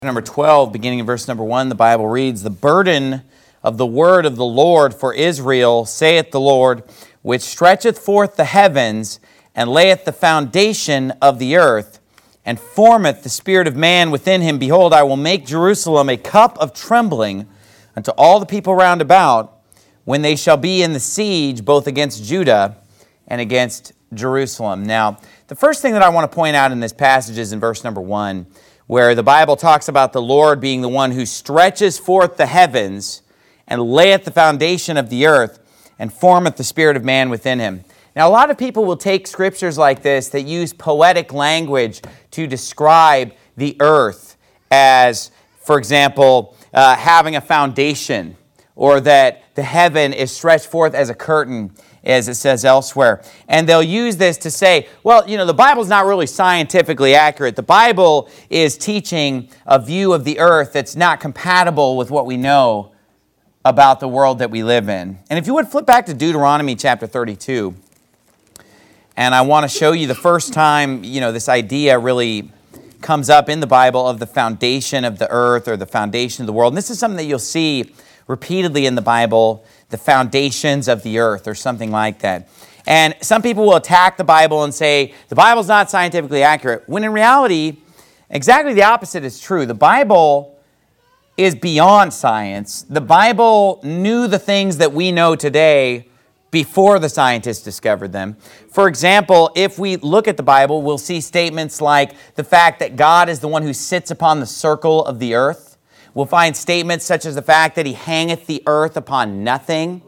Number 12, beginning in verse number 1, the Bible reads, "The burden of the word of the Lord for Israel, saith the Lord, which stretcheth forth the heavens, and layeth the foundation of the earth, and formeth the spirit of man within him. Behold, I will make Jerusalem a cup of trembling unto all the people round about, when they shall be in the siege, both against Judah and against Jerusalem." Now, the first thing that I want to point out in this passage is in verse number 1, where the Bible talks about the Lord being the one who stretches forth the heavens and layeth the foundation of the earth and formeth the spirit of man within him. Now, a lot of people will take scriptures like this that use poetic language to describe the earth as, for example, having a foundation, or that the heaven is stretched forth as a curtain, as it says elsewhere. And they'll use this to say, well, the Bible's not really scientifically accurate. The Bible is teaching a view of the earth that's not compatible with what we know about the world that we live in. And if you would flip back to Deuteronomy chapter 32, and I want to show you the first time, this idea really comes up in the Bible of the foundation of the earth or the foundation of the world. And this is something that you'll see repeatedly in the Bible, the foundations of the earth or something like that. And some people will attack the Bible and say, the Bible's not scientifically accurate, when in reality, exactly the opposite is true. The Bible is beyond science. The Bible knew the things that we know today before the scientists discovered them. For example, if we look at the Bible, we'll see statements like the fact that God is the one who sits upon the circle of the earth. We'll find statements such as the fact that he hangeth the earth upon nothing.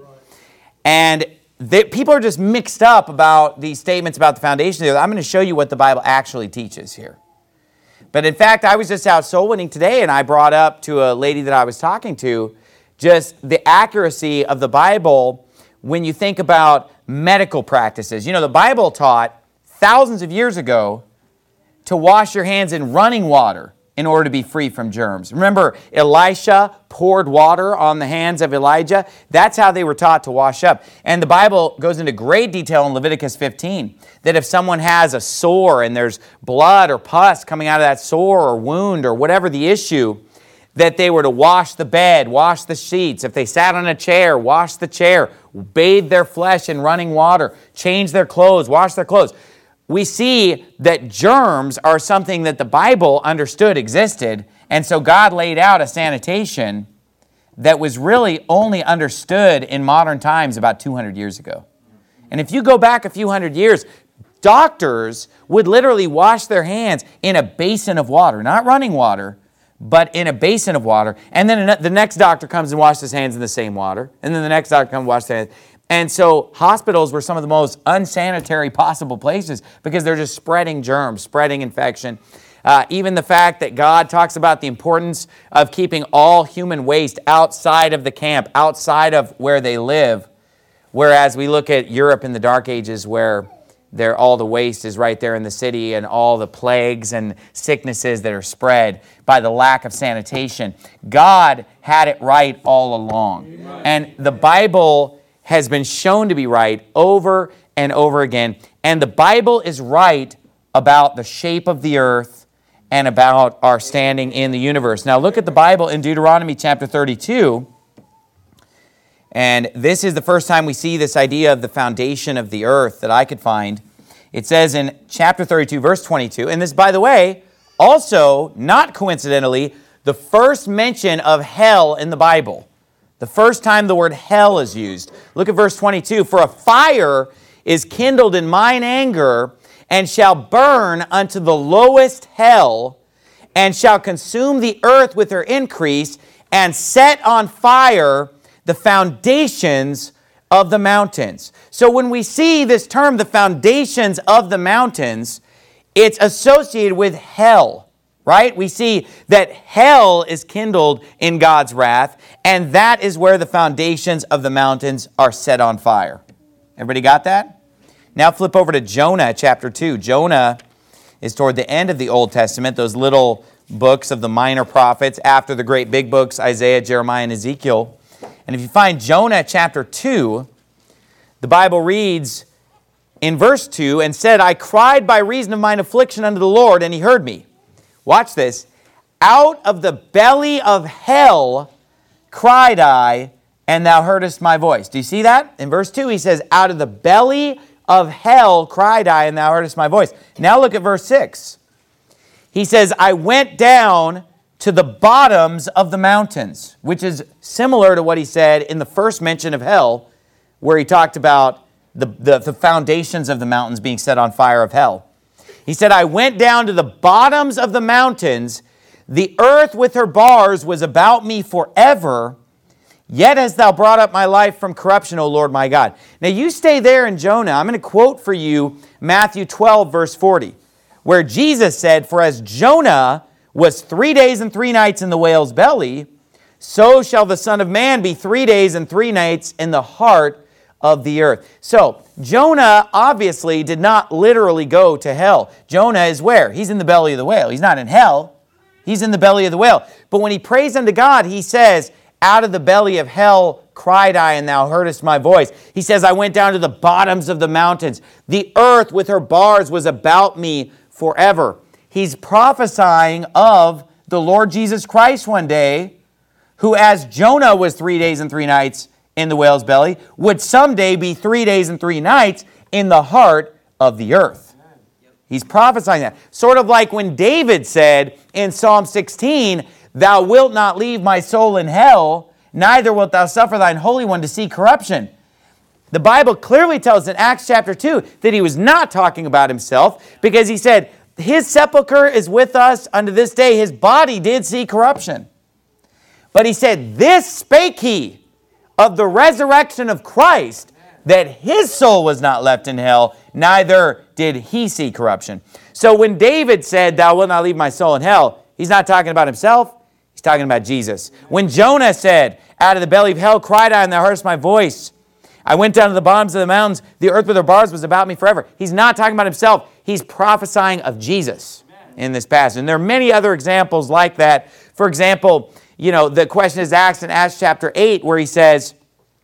And people are just mixed up about these statements about the foundation of the earth. I'm going to show you what the Bible actually teaches here. But in fact, I was just out soul winning today, and I brought up to a lady that I was talking to just the accuracy of the Bible when you think about medical practices. The Bible taught thousands of years ago to wash your hands in running water in order to be free from germs. Remember, Elisha poured water on the hands of Elijah. That's how they were taught to wash up. And the Bible goes into great detail in Leviticus 15, that if someone has a sore and there's blood or pus coming out of that sore or wound or whatever the issue, that they were to wash the bed, wash the sheets. If they sat on a chair, wash the chair, bathe their flesh in running water, change their clothes, wash their clothes. We see that germs are something that the Bible understood existed, and so God laid out a sanitation that was really only understood in modern times about 200 years ago. And if you go back a few hundred years, doctors would literally wash their hands in a basin of water, not running water, but in a basin of water. And then the next doctor comes and washes his hands in the same water, and then the next doctor comes and washes their hands. And so hospitals were some of the most unsanitary possible places because they're just spreading germs, spreading infection. Even the fact that God talks about the importance of keeping all human waste outside of the camp, outside of where they live. Whereas we look at Europe in the Dark Ages where all the waste is right there in the city and all the plagues and sicknesses that are spread by the lack of sanitation. God had it right all along. Amen. And the Bible has been shown to be right over and over again. And the Bible is right about the shape of the earth and about our standing in the universe. Now look at the Bible in Deuteronomy chapter 32. And this is the first time we see this idea of the foundation of the earth that I could find. It says in chapter 32, verse 22, and this, by the way, also, not coincidentally, the first mention of hell in the Bible. The first time the word hell is used. Look at verse 22. "For a fire is kindled in mine anger, and shall burn unto the lowest hell, and shall consume the earth with her increase, and set on fire the foundations of the mountains." So when we see this term, the foundations of the mountains, it's associated with hell. Right? We see that hell is kindled in God's wrath, and that is where the foundations of the mountains are set on fire. Everybody got that? Now flip over to Jonah chapter 2. Jonah is toward the end of the Old Testament, those little books of the minor prophets after the great big books, Isaiah, Jeremiah, and Ezekiel. And if you find Jonah chapter 2, the Bible reads in verse 2, "And said, I cried by reason of mine affliction unto the Lord, and he heard me." Watch this. out of the belly of hell cried I, and thou heardest my voice. Do you see that? In verse 2, he says, out of the belly of hell cried I, and thou heardest my voice. Now look at verse 6. He says, I went down to the bottoms of the mountains, which is similar to what he said in the first mention of hell, where he talked about the foundations of the mountains being set on fire of hell. He said, I went down to the bottoms of the mountains. The earth with her bars was about me forever. Yet hast thou brought up my life from corruption, O Lord my God. Now you stay there in Jonah. I'm going to quote for you Matthew 12, verse 40, where Jesus said, for as Jonah was 3 days and 3 nights in the whale's belly, so shall the Son of Man be 3 days and 3 nights in the heart of the earth. So Jonah obviously did not literally go to hell. Jonah is where? He's in the belly of the whale. He's not in hell. He's in the belly of the whale. But when he prays unto God, he says, out of the belly of hell cried I, and thou heardest my voice. He says, I went down to the bottoms of the mountains. The earth with her bars was about me forever. He's prophesying of the Lord Jesus Christ one day, who as Jonah was 3 days and 3 nights in the whale's belly, would someday be 3 days and 3 nights in the heart of the earth. He's prophesying that. Sort of like when David said in Psalm 16, thou wilt not leave my soul in hell, neither wilt thou suffer thine Holy One to see corruption. The Bible clearly tells in Acts chapter 2 that he was not talking about himself, because he said, his sepulcher is with us unto this day. His body did see corruption. But he said, this spake he of the resurrection of Christ, that his soul was not left in hell, neither did he see corruption. So when David said, thou wilt not leave my soul in hell, he's not talking about himself, he's talking about Jesus. When Jonah said, out of the belly of hell cried I, and thou heardest my voice. I went down to the bottoms of the mountains, the earth with her bars was about me forever. He's not talking about himself, he's prophesying of Jesus in this passage. And there are many other examples like that. For example, the question is asked in Acts chapter 8, where he says,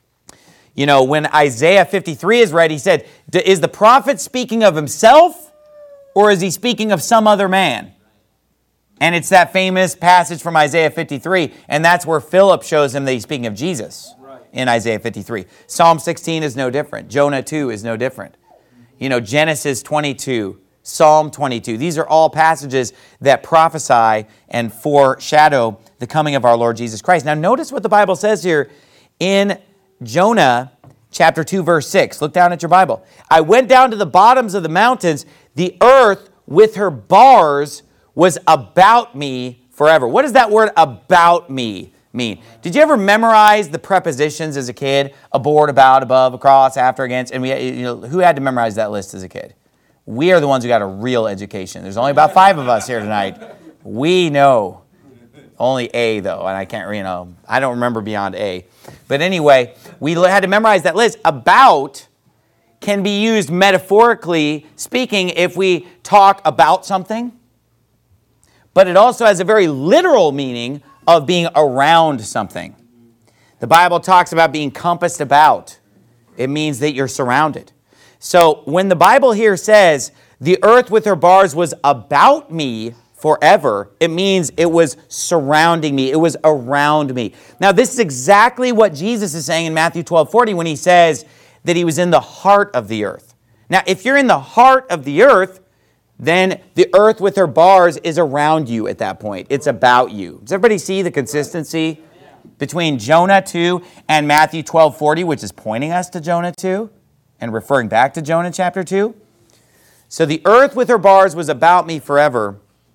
when Isaiah 53 is read, he said, is the prophet speaking of himself, or is he speaking of some other man? And it's that famous passage from Isaiah 53, and that's where Philip shows him that he's speaking of Jesus in Isaiah 53. Psalm 16 is no different. Jonah 2 is no different. Genesis 22, Psalm 22. These are all passages that prophesy and foreshadow the coming of our Lord Jesus Christ. Now notice what the Bible says here in Jonah chapter 2, verse 6. Look down at your Bible. I went down to the bottoms of the mountains. The earth with her bars was about me forever. What does that word about me mean? Did you ever memorize the prepositions as a kid? Aboard, about, above, across, after, against. And who had to memorize that list as a kid? We are the ones who got a real education. There's only about 5 of us here tonight. We know. Only A, though, and I can't, I don't remember beyond A. But anyway, we had to memorize that list. About can be used metaphorically speaking if we talk about something, but it also has a very literal meaning of being around something. The Bible talks about being compassed about. It means that you're surrounded. So when the Bible here says, the earth with her bars was about me forever, it means it was surrounding me. It was around me. Now, this is exactly what Jesus is saying in Matthew 12:40 when he says that he was in the heart of the earth. Now, if you're in the heart of the earth, then the earth with her bars is around you at that point. It's about you. Does everybody see the consistency between Jonah 2 and Matthew 12:40, which is pointing us to Jonah 2 and referring back to Jonah chapter 2? So the earth with her bars was about me forever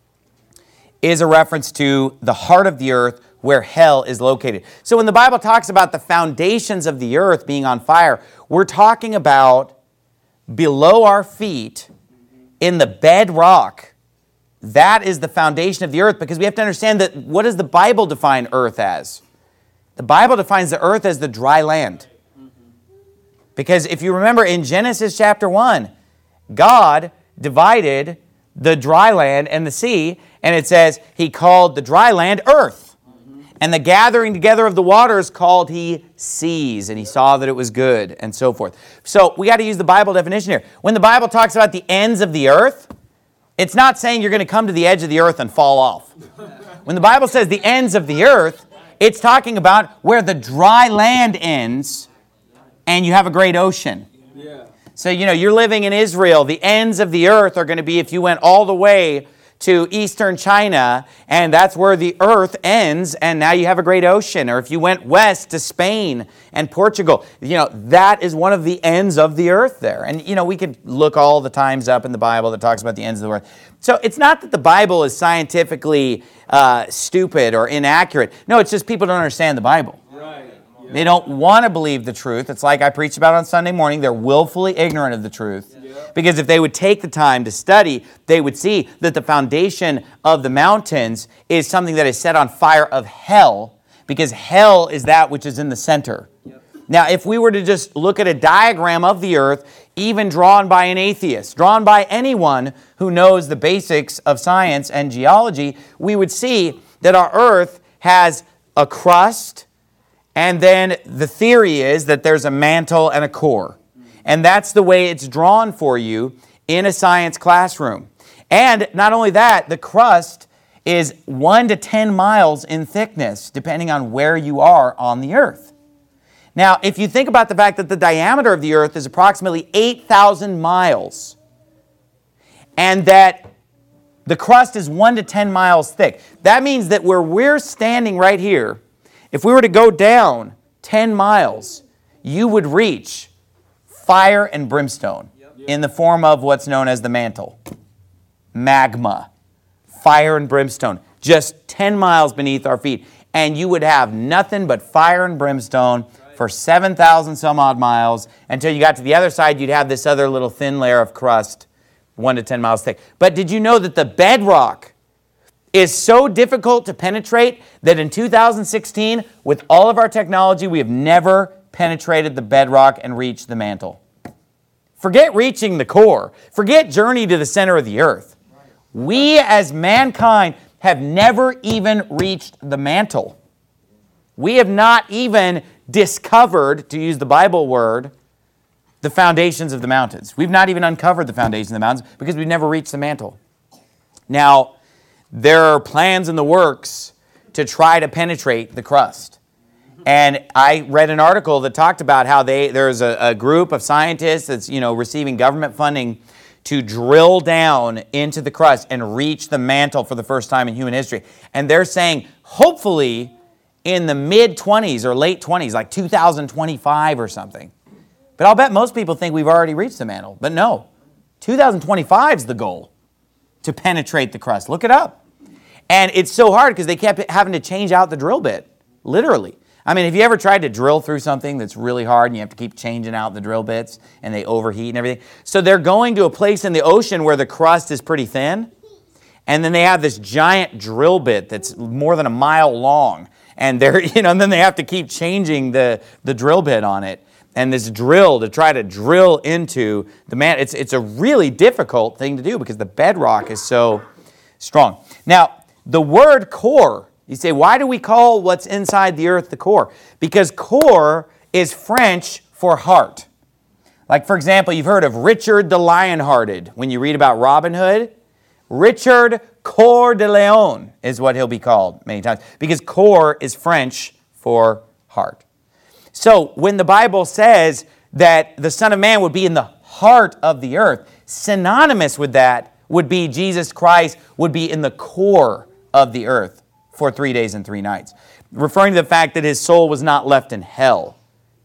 is a reference to the heart of the earth where hell is located. So when the Bible talks about the foundations of the earth being on fire, we're talking about below our feet in the bedrock. That is the foundation of the earth, because we have to understand that what does the Bible define earth as? The Bible defines the earth as the dry land. Because if you remember in Genesis chapter 1, God divided the dry land and the sea, and it says he called the dry land earth. And the gathering together of the waters called he seas, and he saw that it was good, and so forth. So we got to use the Bible definition here. When the Bible talks about the ends of the earth, it's not saying you're going to come to the edge of the earth and fall off. When the Bible says the ends of the earth, it's talking about where the dry land ends and you have a great ocean. So, you're living in Israel. The ends of the earth are going to be if you went all the way to eastern China, and that's where the earth ends, and now you have a great ocean. Or if you went west to Spain and Portugal, that is one of the ends of the earth there. And, we could look all the times up in the Bible that talks about the ends of the earth. So it's not that the Bible is scientifically stupid or inaccurate. No, it's just people don't understand the Bible. Right. They don't want to believe the truth. It's like I preached about on Sunday morning. They're willfully ignorant of the truth. Because if they would take the time to study, they would see that the foundation of the mountains is something that is set on fire of hell, because hell is that which is in the center. Now, if we were to just look at a diagram of the earth, even drawn by an atheist, drawn by anyone who knows the basics of science and geology, we would see that our earth has a crust, and then the theory is that there's a mantle and a core. And that's the way it's drawn for you in a science classroom. And not only that, the crust is 1 to 10 miles in thickness, depending on where you are on the earth. Now, if you think about the fact that the diameter of the earth is approximately 8,000 miles, and that the crust is 1 to 10 miles thick, that means that where we're standing right here, if we were to go down 10 miles, you would reach fire and brimstone in the form of what's known as the mantle. Magma. Fire and brimstone. Just 10 miles beneath our feet. And you would have nothing but fire and brimstone for 7,000 some odd miles. Until you got to the other side, you'd have this other little thin layer of crust, 1 to 10 miles thick. But did you know that the bedrock is so difficult to penetrate that in 2016, with all of our technology, we have never penetrated the bedrock and reached the mantle? Forget reaching the core. Forget journey to the center of the earth. We as mankind have never even reached the mantle. We have not even discovered, to use the Bible word, the foundations of the mountains. We've not even uncovered the foundations of the mountains because we've never reached the mantle. Now, there are plans in the works to try to penetrate the crust. And I read an article that talked about how there's a group of scientists that's receiving government funding to drill down into the crust and reach the mantle for the first time in human history. And they're saying, hopefully, in the mid-20s or late 20s, like 2025 or something. But I'll bet most people think we've already reached the mantle. But no, 2025 is the goal, to penetrate the crust. Look it up. And it's so hard because they kept having to change out the drill bit, literally. I mean, have you ever tried to drill through something that's really hard and you have to keep changing out the drill bits and they overheat and everything? So they're going to a place in the ocean where the crust is pretty thin, and then they have this giant drill bit that's more than a mile long, and and then they have to keep changing the drill bit on it. And this drill to try to drill into the mantle, it's a really difficult thing to do because the bedrock is so strong. Now, the word core, you say, why do we call what's inside the earth the core? Because core is French for heart. Like, for example, you've heard of Richard the Lionhearted. When you read about Robin Hood, Richard Coeur de Lion is what he'll be called many times. Because core is French for heart. So when the Bible says that the Son of Man would be in the heart of the earth, synonymous with that would be Jesus Christ would be in the core of the earth for 3 days and 3 nights, referring to the fact that his soul was not left in hell.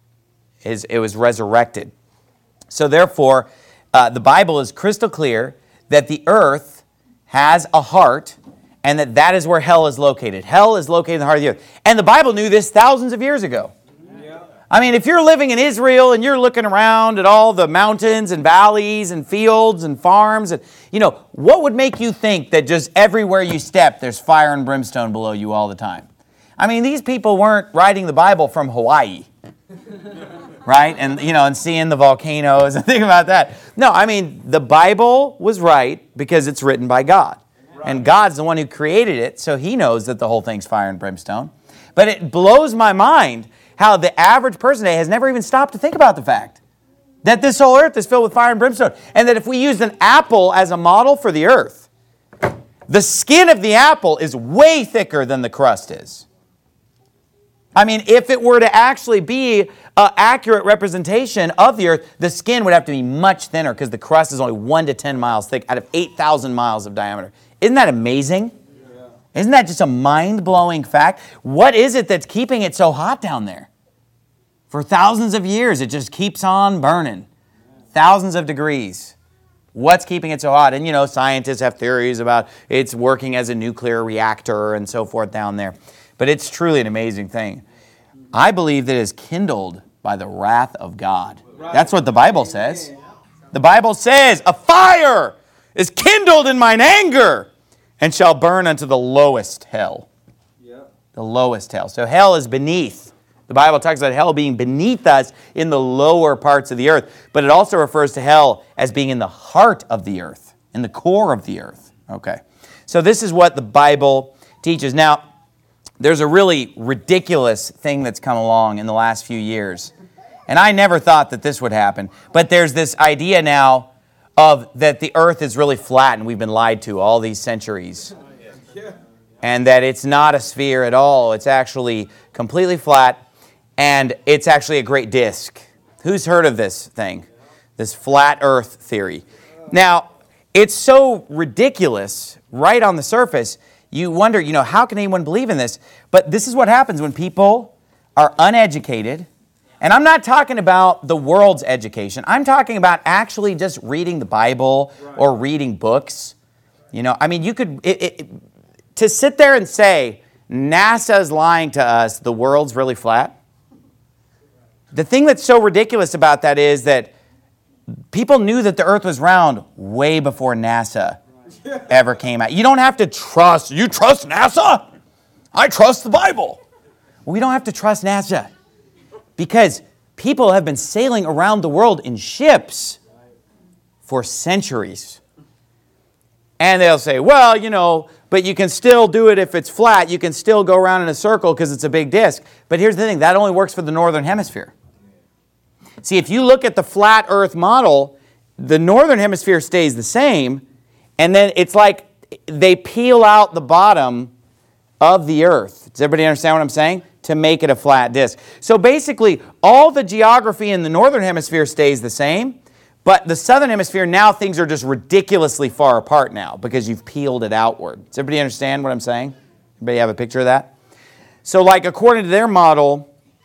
It was resurrected. So therefore, the Bible is crystal clear that the earth has a heart and that is where hell is located. Hell is located in the heart of the earth. And the Bible knew this thousands of years ago. I mean, if you're living in Israel and you're looking around at all the mountains and valleys and fields and farms, and what would make you think that just everywhere you step, there's fire and brimstone below you all the time? I mean, these people weren't writing the Bible from Hawaii, right? And, and seeing the volcanoes and think about that. No, I mean, the Bible was right because it's written by God. And God's the one who created it, so He knows that the whole thing's fire and brimstone. But it blows my mind how the average person today has never even stopped to think about the fact that this whole earth is filled with fire and brimstone. And that if we used an apple as a model for the earth, The skin of the apple is way thicker than the crust is. I mean, if it were to actually be an accurate representation of the earth, the skin would have to be much thinner because the crust is only 1 to 10 miles thick out of 8,000 miles of diameter. Isn't that amazing? Yeah. Isn't that just a mind-blowing fact? What is it that's keeping it so hot down there? For thousands of years, it just keeps on burning. Thousands of degrees. What's keeping it so hot? And, scientists have theories about it's working as a nuclear reactor and so forth down there. But it's truly an amazing thing. I believe that it is kindled by the wrath of God. That's what the Bible says. The Bible says, a fire is kindled in mine anger and shall burn unto the lowest hell. The lowest hell. So hell is beneath. The Bible talks about hell being beneath us in the lower parts of the earth. But it also refers to hell as being in the heart of the earth, in the core of the earth. Okay. So this is what the Bible teaches. Now, there's a really ridiculous thing that's come along in the last few years. And I never thought that this would happen. But there's this idea now of that the earth is really flat and we've been lied to all these centuries. And that it's not a sphere at all. It's actually completely flat and it's actually a great disk. Who's heard of this thing? This flat earth theory. Now, it's so ridiculous right on the surface. You wonder, how can anyone believe in this? But this is what happens when people are uneducated. And I'm not talking about the world's education. I'm talking about actually just reading the Bible or reading books. You could, to sit there and say, NASA's lying to us, the world's really flat. The thing that's so ridiculous about that is that people knew that the earth was round way before NASA ever came out. You don't have to trust. You trust NASA? I trust the Bible. Well, we don't have to trust NASA because people have been sailing around the world in ships for centuries. And they'll say, well, but you can still do it if it's flat. You can still go around in a circle because it's a big disk. But here's the thing. That only works for the northern hemisphere. See, if you look at the flat earth model, the northern hemisphere stays the same. And then it's like they peel out the bottom of the earth. Does everybody understand what I'm saying? To make it a flat disk. So basically, all the geography in the northern hemisphere stays the same. But the southern hemisphere, now things are just ridiculously far apart now because you've peeled it outward. Does everybody understand what I'm saying? Everybody have a picture of that? So according to their model,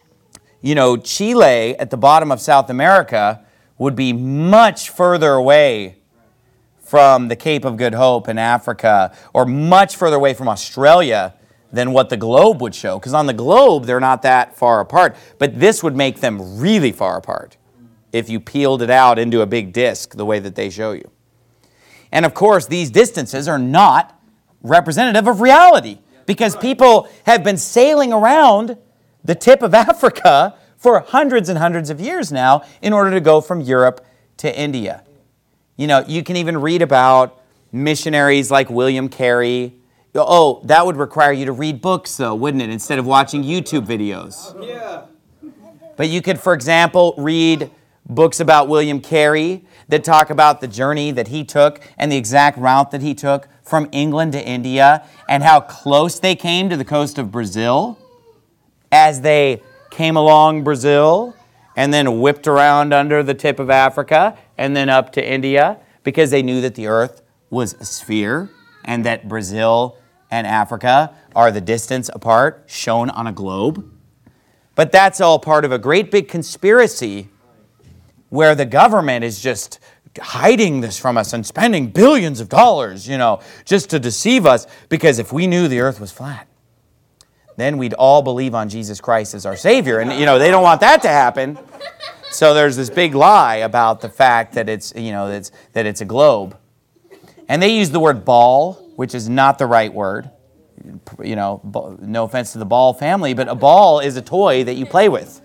Chile at the bottom of South America would be much further away from the Cape of Good Hope in Africa, or much further away from Australia than what the globe would show. Because on the globe, they're not that far apart. But this would make them really far apart if you peeled it out into a big disk the way that they show you. And of course, these distances are not representative of reality because people have been sailing around the tip of Africa for hundreds and hundreds of years now in order to go from Europe to India. You can even read about missionaries like William Carey. Oh, that would require you to read books, though, wouldn't it, instead of watching YouTube videos? Yeah. But you could, for example, read books about William Carey that talk about the journey that he took and the exact route that he took from England to India and how close they came to the coast of Brazil as they came along Brazil and then whipped around under the tip of Africa and then up to India because they knew that the earth was a sphere and that Brazil and Africa are the distance apart shown on a globe. But that's all part of a great big conspiracy where the government is just hiding this from us and spending billions of dollars, just to deceive us, because if we knew the earth was flat, then we'd all believe on Jesus Christ as our Savior. And, they don't want that to happen. So there's this big lie about the fact that it's a globe. And they use the word ball, which is not the right word. No offense to the Ball family, but a ball is a toy that you play with.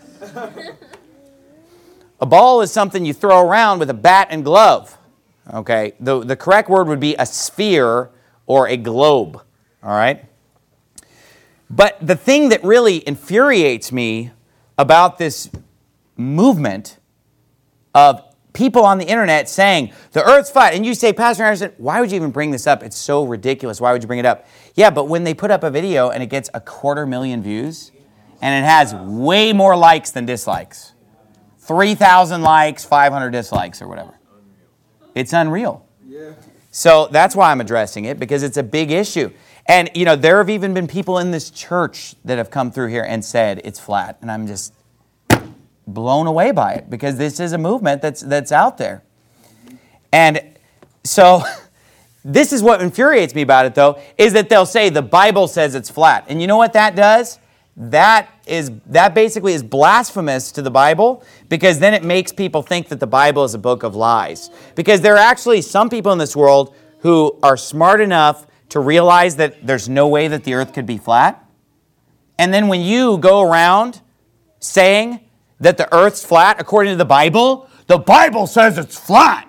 A ball is something you throw around with a bat and glove. Okay? The correct word would be a sphere or a globe. All right? But the thing that really infuriates me about this movement of people on the internet saying the earth's flat. And you say, Pastor Anderson, why would you even bring this up? It's so ridiculous. Why would you bring it up? Yeah, but when they put up a video and it gets 250,000 views and it has way more likes than dislikes, 3,000 likes, 500 dislikes or whatever. It's unreal. Yeah. So that's why I'm addressing it, because it's a big issue. And, you know, there have even been people in this church that have come through here and said it's flat. And I'm just blown away by it, because this is a movement that's out there. And so this is what infuriates me about it, though, is that they'll say the Bible says it's flat. And you know what that does? That basically is blasphemous to the Bible, because then it makes people think that the Bible is a book of lies. Because there are actually some people in this world who are smart enough to realize that there's no way that the earth could be flat. And then when you go around saying that the earth's flat according to the Bible says it's flat.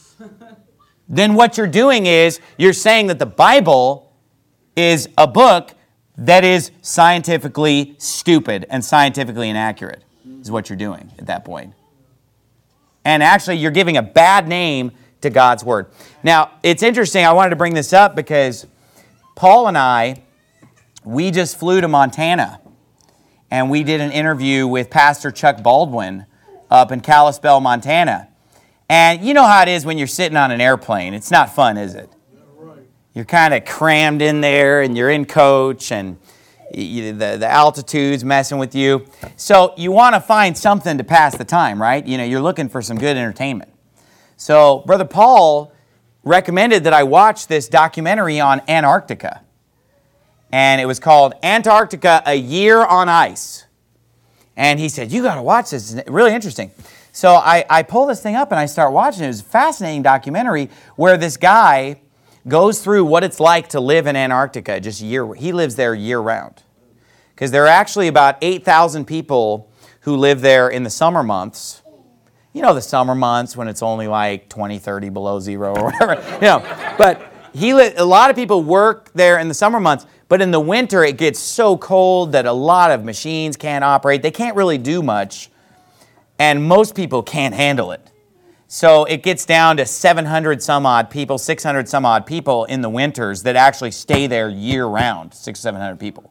Then what you're doing is you're saying that the Bible is a book that is scientifically stupid and scientifically inaccurate, is what you're doing at that point. And actually, you're giving a bad name to God's Word. Now, it's interesting. I wanted to bring this up because Paul and I, we just flew to Montana, and we did an interview with Pastor Chuck Baldwin up in Kalispell, Montana. And you know how it is when you're sitting on an airplane. It's not fun, is it? You're kind of crammed in there, and you're in coach, and the altitude's messing with you. So you want to find something to pass the time, right? You know, you're looking for some good entertainment. So Brother Paul recommended that I watch this documentary on Antarctica. And it was called Antarctica, A Year on Ice. And he said, you got to watch this. It's really interesting. So I pull this thing up and I start watching it. It was a fascinating documentary where this guy goes through what it's like to live in Antarctica he lives there year round. Because there are actually about 8,000 people who live there in the summer months. You know, the summer months when it's only like 20, 30 below zero or whatever. You know, but a lot of people work there in the summer months. But in the winter, it gets so cold that a lot of machines can't operate. They can't really do much. And most people can't handle it. So it gets down to 700 some odd people, 600 some odd people in the winters that actually stay there year round, 600 or 700 people.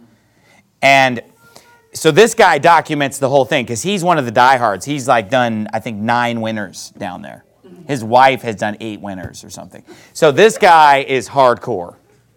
And so this guy documents the whole thing because he's one of the diehards. He's like done, I think, 9 winters down there. His wife has done 8 winters or something. So this guy is hardcore.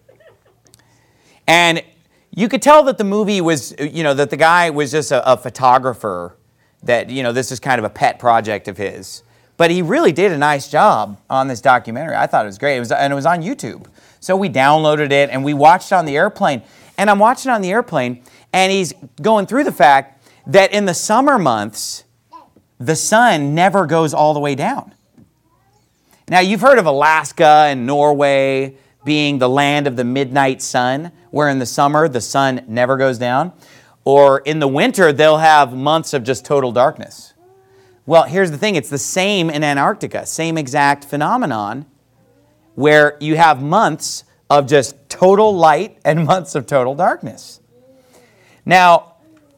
And you could tell that the movie was, that the guy was just a photographer, that, this is kind of a pet project of his. But he really did a nice job on this documentary. I thought it was great. It was on YouTube. So we downloaded it and we watched it on the airplane. And I'm watching it on the airplane, and he's going through the fact that in the summer months, the sun never goes all the way down. Now, you've heard of Alaska and Norway being the land of the midnight sun, where in the summer the sun never goes down. Or in the winter, they'll have months of just total darkness. Well, here's the thing. It's the same in Antarctica. Same exact phenomenon, where you have months of just total light and months of total darkness. Now,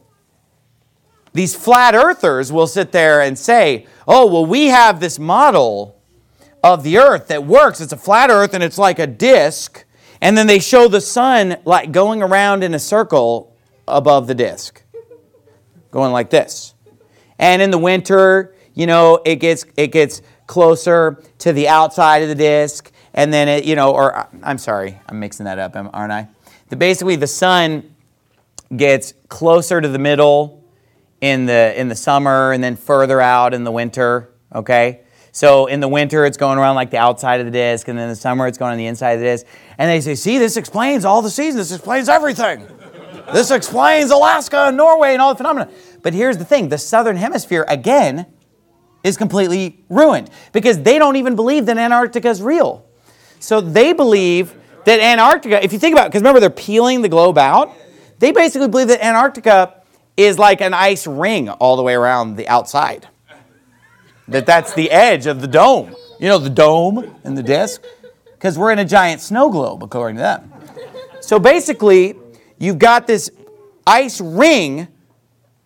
these flat earthers will sit there and say, oh, well, we have this model of the earth that works. It's a flat earth and it's like a disc. And then they show the sun like going around in a circle above the disc, going like this. And in the winter, it gets closer to the outside of the disc. And then I'm sorry, I'm mixing that up, aren't I? Basically, the sun gets closer to the middle in the summer and then further out in the winter, okay? So in the winter, it's going around like the outside of the disc, and then in the summer, it's going on the inside of the disc. And they say, see, this explains all the seasons. This explains everything. This explains Alaska and Norway and all the phenomena. But here's the thing. The southern hemisphere, again, is completely ruined because they don't even believe that Antarctica is real. So they believe that Antarctica, if you think about it, because remember, they're peeling the globe out. They basically believe that Antarctica is like an ice ring all the way around the outside. That's the edge of the dome. The dome and the disc. Because we're in a giant snow globe, according to them. So basically, you've got this ice ring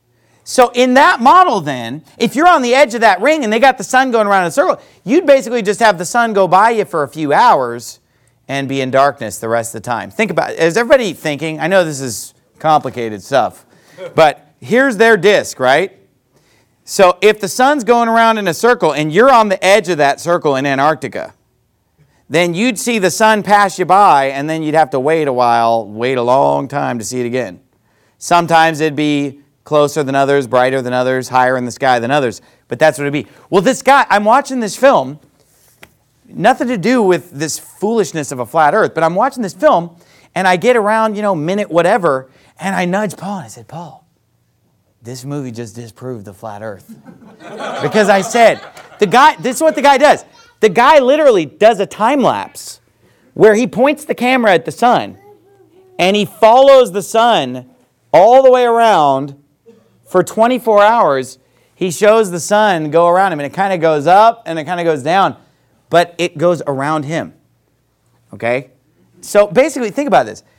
So in that model then, if you're on the edge of that ring and they got the sun going around in a circle, you'd basically just have the sun go by you for a few hours and be in darkness the rest of the time. Think about it. Is everybody thinking? I know this is complicated stuff, but here's their disk, right? So if the sun's going around in a circle and you're on the edge of that circle in Antarctica, then you'd see the sun pass you by and then you'd have to wait a long time to see it again. Sometimes it'd be closer than others, brighter than others, higher in the sky than others, but that's what it'd be. Well, this guy, I'm watching this film, nothing to do with this foolishness of a flat earth, but I'm watching this film and I get around, minute whatever, and I nudge Paul and I said, Paul, this movie just disproved the flat earth. Because I said, this is what the guy does. The guy literally does a time lapse where he points the camera at the sun and he follows the sun all the way around for 24 hours. He shows the sun go around him and it kind of goes up and it kind of goes down, but it goes around him. Okay? So basically, think about this.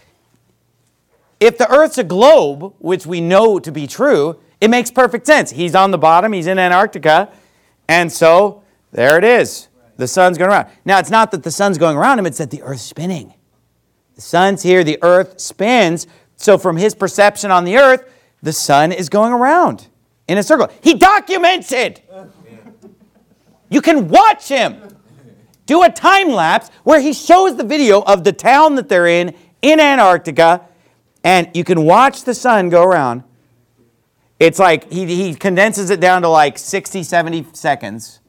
If the Earth's a globe, which we know to be true, it makes perfect sense. He's on the bottom, he's in Antarctica, and so there it is. The sun's going around. Now, it's not that the sun's going around him, it's that the Earth's spinning. The sun's here, the Earth spins, so from his perception on the Earth, the sun is going around in a circle. He documents it. You can watch him do a time lapse where he shows the video of the town that they're in Antarctica, and you can watch the sun go around. It's like he condenses it down to like 60, 70 seconds.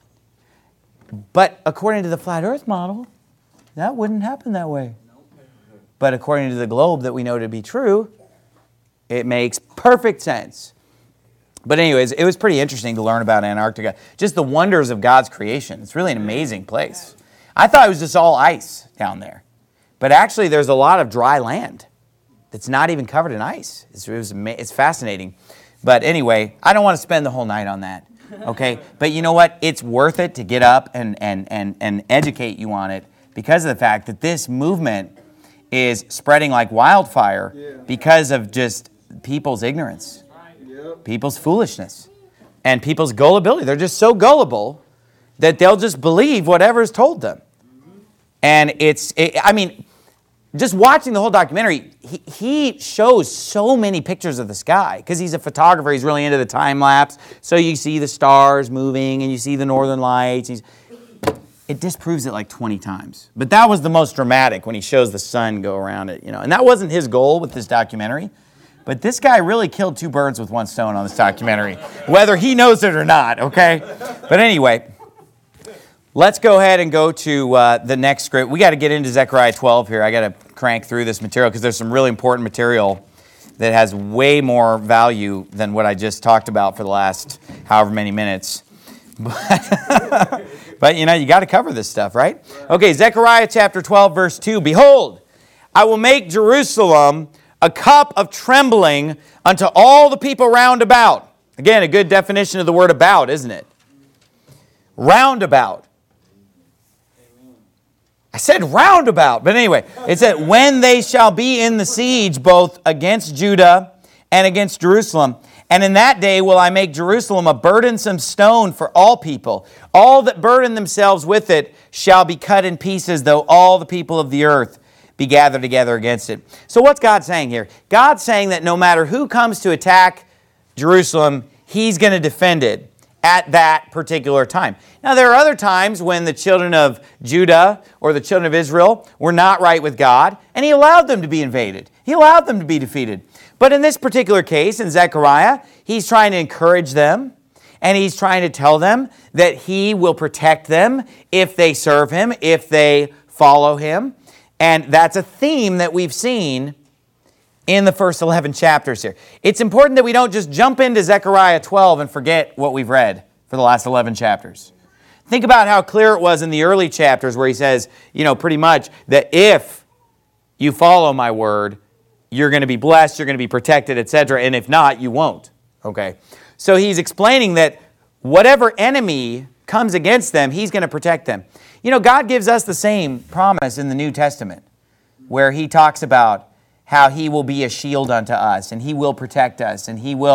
But according to the flat earth model, that wouldn't happen that way. But according to the globe that we know to be true, it makes perfect sense. But anyways, it was pretty interesting to learn about Antarctica. Just the wonders of God's creation. It's really an amazing place. I thought it was just all ice down there. But actually, there's a lot of dry land that's not even covered in ice. It's fascinating. But anyway, I don't want to spend the whole night on that. Okay? But you know what? It's worth it to get up and educate you on it because of the fact that this movement is spreading like wildfire because of just people's ignorance, people's foolishness, and people's gullibility. They're just so gullible that they'll just believe whatever is told them. And just watching the whole documentary, he shows so many pictures of the sky because he's a photographer. He's really into the time lapse. So you see the stars moving and you see the northern lights. It disproves it like 20 times. But that was the most dramatic when he shows the sun go around it. And that wasn't his goal with this documentary. But this guy really killed two birds with one stone on this documentary, whether he knows it or not, okay? But anyway, let's go ahead and go to the next script. We got to get into Zechariah 12 here. I got to crank through this material because there's some really important material that has way more value than what I just talked about for the last however many minutes. But you got to cover this stuff, right? Okay, Zechariah chapter 12, verse 2. Behold, I will make Jerusalem a cup of trembling unto all the people round about. Again, a good definition of the word about, isn't it? Roundabout. I said roundabout, but anyway, it said, when they shall be in the siege both against Judah and against Jerusalem. And in that day will I make Jerusalem a burdensome stone for all people. All that burden themselves with it shall be cut in pieces, though all the people of the earth be gathered together against it. So what's God saying here? God's saying that no matter who comes to attack Jerusalem, He's going to defend it at that particular time. Now, there are other times when the children of Judah or the children of Israel were not right with God, and He allowed them to be invaded. He allowed them to be defeated. But in this particular case, in Zechariah, He's trying to encourage them, and He's trying to tell them that He will protect them if they serve Him, if they follow Him. And that's a theme that we've seen in the first 11 chapters here. It's important that we don't just jump into Zechariah 12 and forget what we've read for the last 11 chapters. Think about how clear it was in the early chapters where he says, pretty much that if you follow my word, you're going to be blessed, you're going to be protected, etc. And if not, you won't. Okay. So he's explaining that whatever enemy comes against them, He's going to protect them. God gives us the same promise in the New Testament where He talks about how He will be a shield unto us and He will protect us and He will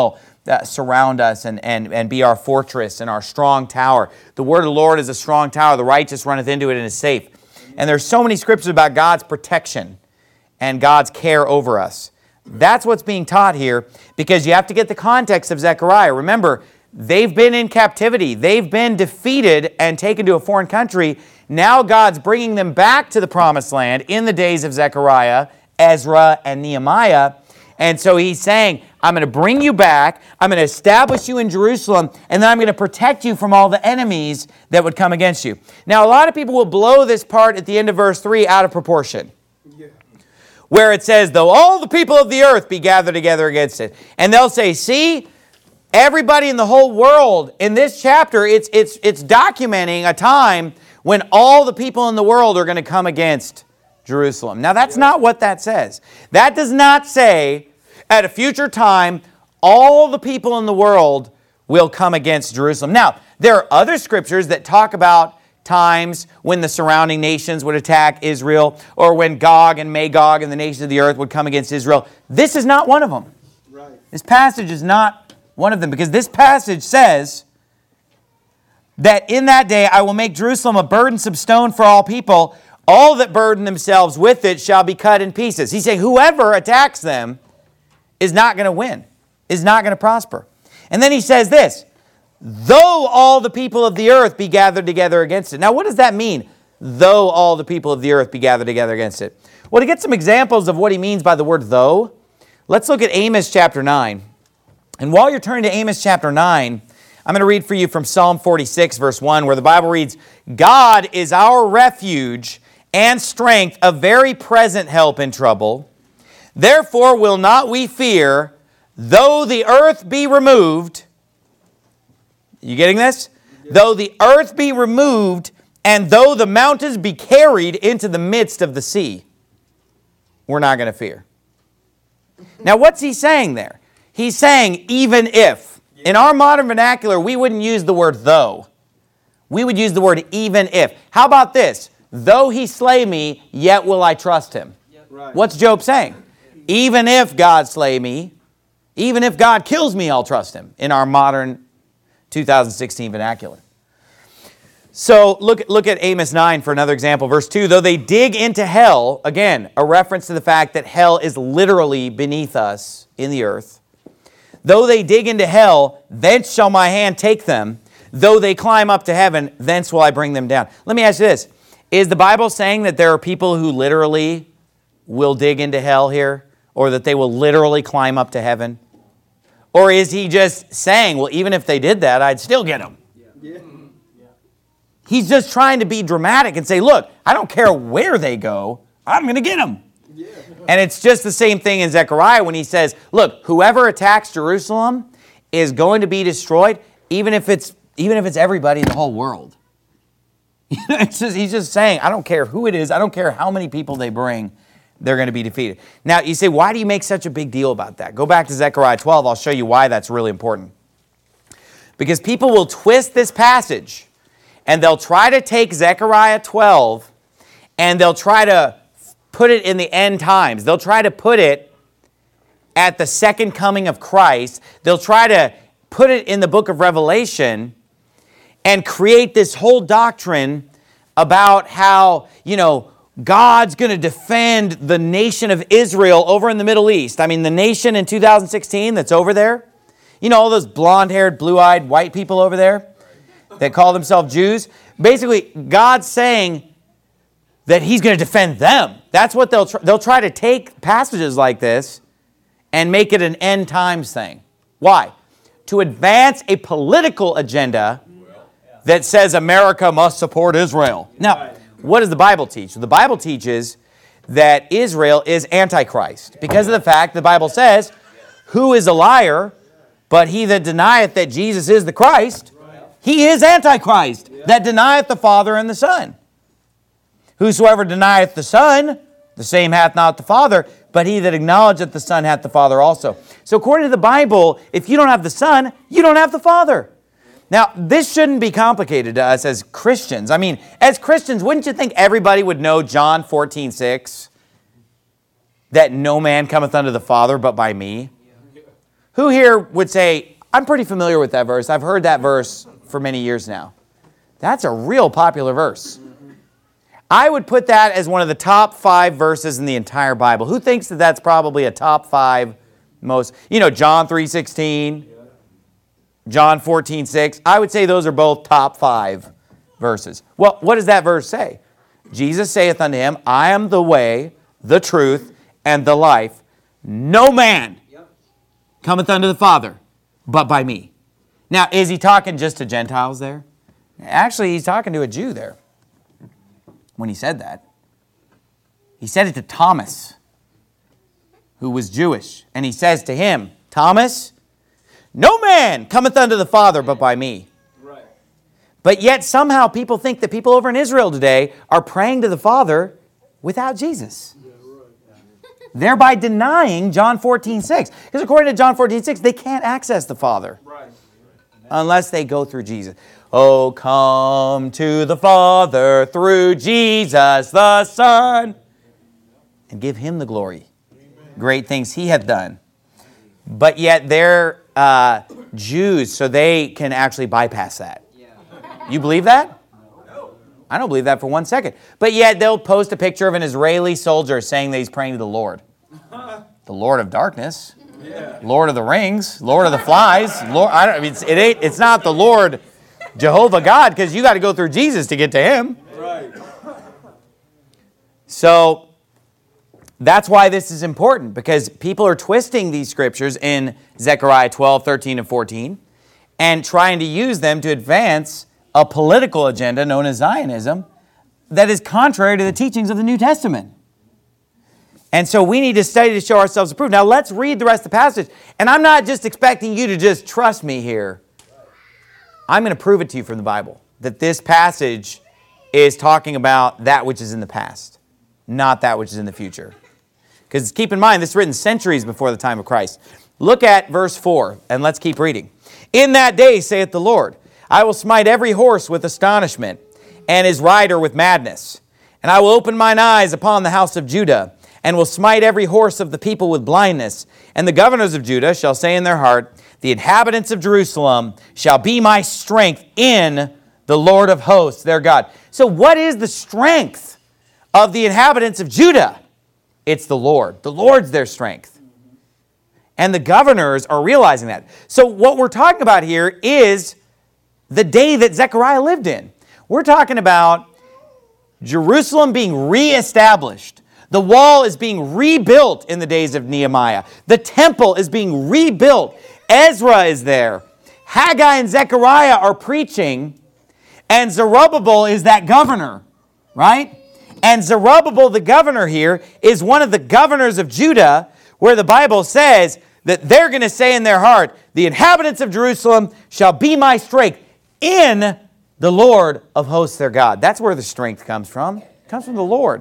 surround us and be our fortress and our strong tower. The word of the Lord is a strong tower. The righteous runneth into it and is safe. And there's so many scriptures about God's protection and God's care over us. That's what's being taught here, because you have to get the context of Zechariah. Remember, they've been in captivity. They've been defeated and taken to a foreign country. Now God's bringing them back to the promised land in the days of Zechariah, Ezra, and Nehemiah. And so he's saying, I'm going to bring you back, I'm going to establish you in Jerusalem, and then I'm going to protect you from all the enemies that would come against you. Now, a lot of people will blow this part at the end of verse 3 out of proportion, where it says, though all the people of the earth be gathered together against it. And they'll say, see, everybody in the whole world, in this chapter, it's documenting a time when all the people in the world are going to come against Jerusalem. Now, that's not what that says. That does not say, at a future time, all the people in the world will come against Jerusalem. Now, there are other scriptures that talk about times when the surrounding nations would attack Israel, or when Gog and Magog and the nations of the earth would come against Israel. This is not one of them. Right. This passage is not one of them, because this passage says that in that day I will make Jerusalem a burdensome stone for all people. All that burden themselves with it shall be cut in pieces. He's saying whoever attacks them is not going to win, is not going to prosper. And then he says this, though all the people of the earth be gathered together against it. Now, what does that mean, though all the people of the earth be gathered together against it? Well, to get some examples of what he means by the word though, let's look at Amos chapter 9. And while you're turning to Amos chapter 9, I'm going to read for you from Psalm 46, verse 1, where the Bible reads, God is our refuge and strength, a very present help in trouble. Therefore will not we fear, though the earth be removed. You getting this? Yes. Though the earth be removed, and though the mountains be carried into the midst of the sea, we're not going to fear. Now, what's he saying there? He's saying, even if. In our modern vernacular, we wouldn't use the word though. We would use the word even if. How about this? Though he slay me, yet will I trust him. Right. What's Job saying? Even if God slay me, even if God kills me, I'll trust him, in our modern 2016 vernacular. So look at Amos 9 for another example. Verse 2, though they dig into hell, again, a reference to the fact that hell is literally beneath us in the earth. Though they dig into hell, thence shall my hand take them. Though they climb up to heaven, thence will I bring them down. Let me ask you this. Is the Bible saying that there are people who literally will dig into hell here? Or that they will literally climb up to heaven? Or is he just saying, well, even if they did that, I'd still get them? Yeah. He's just trying to be dramatic and say, look, I don't care where they go, I'm going to get them. Yeah. And it's just the same thing in Zechariah when he says, look, whoever attacks Jerusalem is going to be destroyed, even if it's everybody in the whole world. He's just saying, I don't care who it is, I don't care how many people they bring, they're going to be defeated. Now, you say, why do you make such a big deal about that? Go back to Zechariah 12. I'll show you why that's really important. Because people will twist this passage, and they'll try to take Zechariah 12, and they'll try to put it in the end times. They'll try to put it at the second coming of Christ. They'll try to put it in the book of Revelation and create this whole doctrine about how, God's going to defend the nation of Israel over in the Middle East. I mean, the nation in 2016 that's over there. All those blonde-haired, blue-eyed white people over there that call themselves Jews. Basically, God's saying that he's going to defend them. That's what they'll try to take passages like this and make it an end times thing. Why? To advance a political agenda that says America must support Israel. Now, what does the Bible teach? The Bible teaches that Israel is Antichrist because of the fact the Bible says, who is a liar but he that denieth that Jesus is the Christ? He is Antichrist that denieth the Father and the Son. Whosoever denieth the Son, the same hath not the Father, but he that acknowledgeth the Son hath the Father also. So according to the Bible, if you don't have the Son, you don't have the Father. Now, this shouldn't be complicated to us as Christians. I mean, as Christians, wouldn't you think everybody would know John 14:6? That no man cometh unto the Father but by me? Who here would say, I'm pretty familiar with that verse. I've heard that verse for many years now. That's a real popular verse. I would put that as one of the top 5 verses in the entire Bible. Who thinks that that's probably a top 5 most? John 3:16, John 14:6. I would say those are both top 5 verses. Well, what does that verse say? Jesus saith unto him, I am the way, the truth, and the life. No man cometh unto the Father but by me. Now, is he talking just to Gentiles there? Actually, he's talking to a Jew there when he said that. He said it to Thomas, who was Jewish. And he says to him, Thomas, no man cometh unto the Father but by me. Right. But yet somehow people think that people over in Israel today are praying to the Father without Jesus. Thereby denying John 14:6. Because according to John 14:6, they can't access the Father unless they go through Jesus. Oh, come to the Father through Jesus the Son, and give him the glory. Great things he hath done. But yet they're Jews, so they can actually bypass that. You believe that? I don't believe that for 1 second. But yet they'll post a picture of an Israeli soldier saying that he's praying to the Lord. The Lord of darkness. Lord of the rings. Lord of the flies. Lord, it's not the Lord Jehovah God, because you got to go through Jesus to get to him. Right. So that's why this is important, because people are twisting these scriptures in Zechariah 12, 13, and 14 and trying to use them to advance a political agenda known as Zionism that is contrary to the teachings of the New Testament. And so we need to study to show ourselves approved. Now let's read the rest of the passage. And I'm not just expecting you to just trust me here. I'm going to prove it to you from the Bible that this passage is talking about that which is in the past, not that which is in the future. Because keep in mind, this is written centuries before the time of Christ. Look at verse 4, and let's keep reading. In that day, saith the Lord, I will smite every horse with astonishment, and his rider with madness. And I will open mine eyes upon the house of Judah, and will smite every horse of the people with blindness. And the governors of Judah shall say in their heart, the inhabitants of Jerusalem shall be my strength in the Lord of hosts, their God. So what is the strength of the inhabitants of Judah? It's the Lord. The Lord's their strength. And the governors are realizing that. So what we're talking about here is the day that Zechariah lived in. We're talking about Jerusalem being reestablished. The wall is being rebuilt in the days of Nehemiah. The temple is being rebuilt. Ezra is there. Haggai and Zechariah are preaching, and Zerubbabel is that governor, right? And Zerubbabel, the governor here, is one of the governors of Judah, where the Bible says that they're going to say in their heart, the inhabitants of Jerusalem shall be my strength in the Lord of hosts, their God. That's where the strength comes from. It comes from the Lord.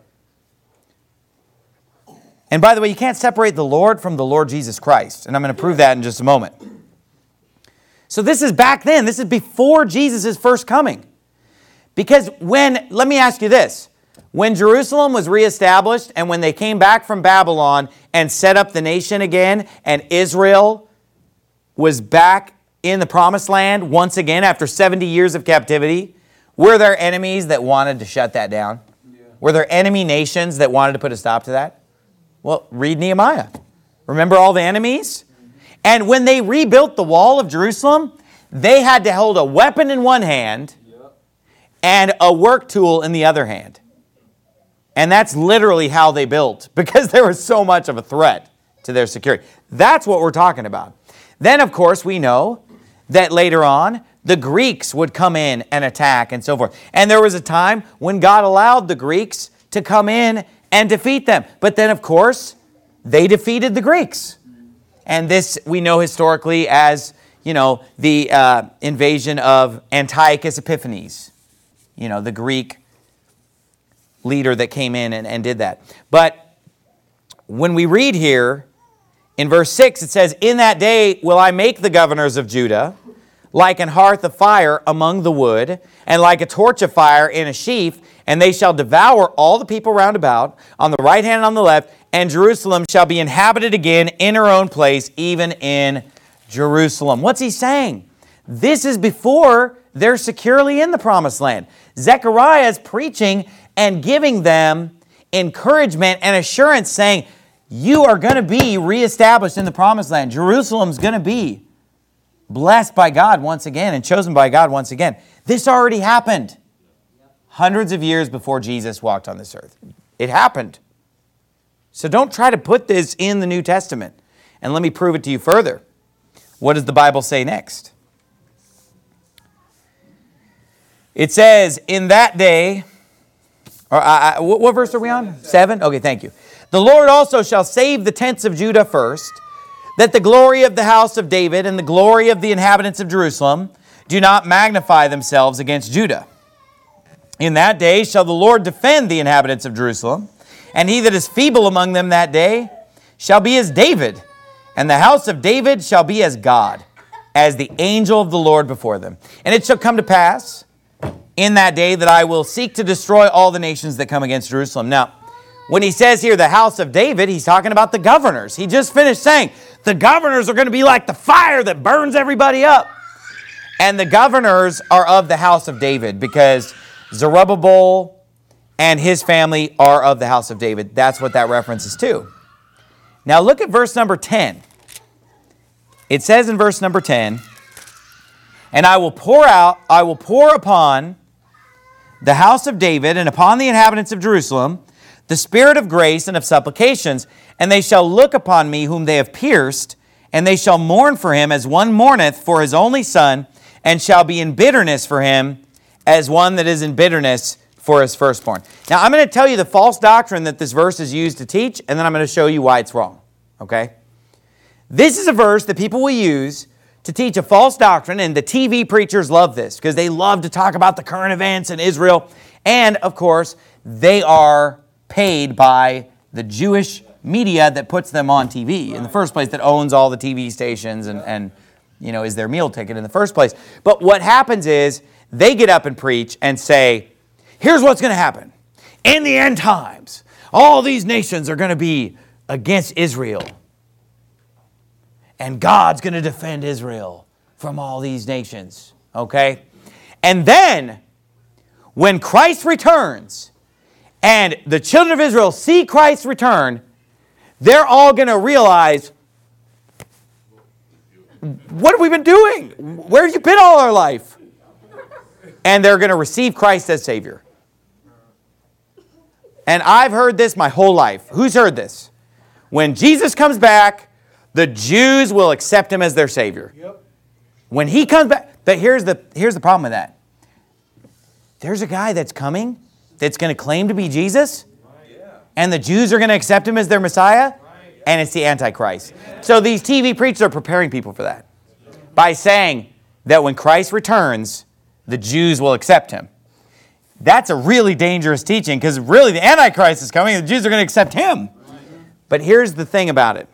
And by the way, you can't separate the Lord from the Lord Jesus Christ. And I'm going to prove that in just a moment. So this is back then. This is before Jesus' first coming. Because let me ask you this. When Jerusalem was reestablished and when they came back from Babylon and set up the nation again, and Israel was back in the promised land once again after 70 years of captivity, were there enemies that wanted to shut that down? Yeah. Were there enemy nations that wanted to put a stop to that? Well, read Nehemiah. Remember all the enemies? And when they rebuilt the wall of Jerusalem, they had to hold a weapon in one hand and a work tool in the other hand. And that's literally how they built, because there was so much of a threat to their security. That's what we're talking about. Then, of course, we know that later on, the Greeks would come in and attack and so forth. And there was a time when God allowed the Greeks to come in and defeat them. But then, of course, they defeated the Greeks. And this we know historically as, the invasion of Antiochus Epiphanes, the Greek leader that came in and did that. But when we read here, in verse 6, it says, in that day will I make the governors of Judah like an hearth of fire among the wood, and like a torch of fire in a sheaf, and they shall devour all the people round about, on the right hand and on the left, and Jerusalem shall be inhabited again in her own place, even in Jerusalem. What's he saying? This is before they're securely in the promised land. Zechariah is preaching and giving them encouragement and assurance, saying, you are going to be reestablished in the promised land. Jerusalem's going to be blessed by God once again and chosen by God once again. This already happened hundreds of years before Jesus walked on this earth. It happened. So don't try to put this in the New Testament. And let me prove it to you further. What does the Bible say next? It says, in that day, what verse are we on? 7? Okay, thank you. The Lord also shall save the tents of Judah first, that the glory of the house of David and the glory of the inhabitants of Jerusalem do not magnify themselves against Judah. In that day shall the Lord defend the inhabitants of Jerusalem, and he that is feeble among them that day shall be as David, and the house of David shall be as God, as the angel of the Lord before them. And it shall come to pass in that day that I will seek to destroy all the nations that come against Jerusalem. Now, when he says here the house of David, he's talking about the governors. He just finished saying the governors are going to be like the fire that burns everybody up. And the governors are of the house of David because Zerubbabel and his family are of the house of David. That's what that reference is to. Now look at verse number 10. It says in verse number 10, and I will pour upon the house of David and upon the inhabitants of Jerusalem the spirit of grace and of supplications, and they shall look upon me whom they have pierced, and they shall mourn for him as one mourneth for his only son, and shall be in bitterness for him as one that is in bitterness for his firstborn. Now, I'm going to tell you the false doctrine that this verse is used to teach, and then I'm going to show you why it's wrong. Okay? This is a verse that people will use to teach a false doctrine, and the TV preachers love this because they love to talk about the current events in Israel. And, of course, they are paid by the Jewish media that puts them on TV in the first place, that owns all the TV stations and you know, is their meal ticket in the first place. But what happens is they get up and preach and say, here's what's going to happen. In the end times, all these nations are going to be against Israel. And God's going to defend Israel from all these nations. Okay? And then, when Christ returns, and the children of Israel see Christ return, they're all going to realize, what have we been doing? Where have you been all our life? And they're going to receive Christ as Savior. And I've heard this my whole life. Who's heard this? When Jesus comes back, the Jews will accept him as their Savior. Yep. When he comes back, but here's the problem with that. There's a guy that's coming that's going to claim to be Jesus, and the Jews are going to accept him as their Messiah, and it's the Antichrist. So these TV preachers are preparing people for that by saying that when Christ returns, the Jews will accept him. That's a really dangerous teaching because really the Antichrist is coming and the Jews are going to accept him. But here's the thing about it.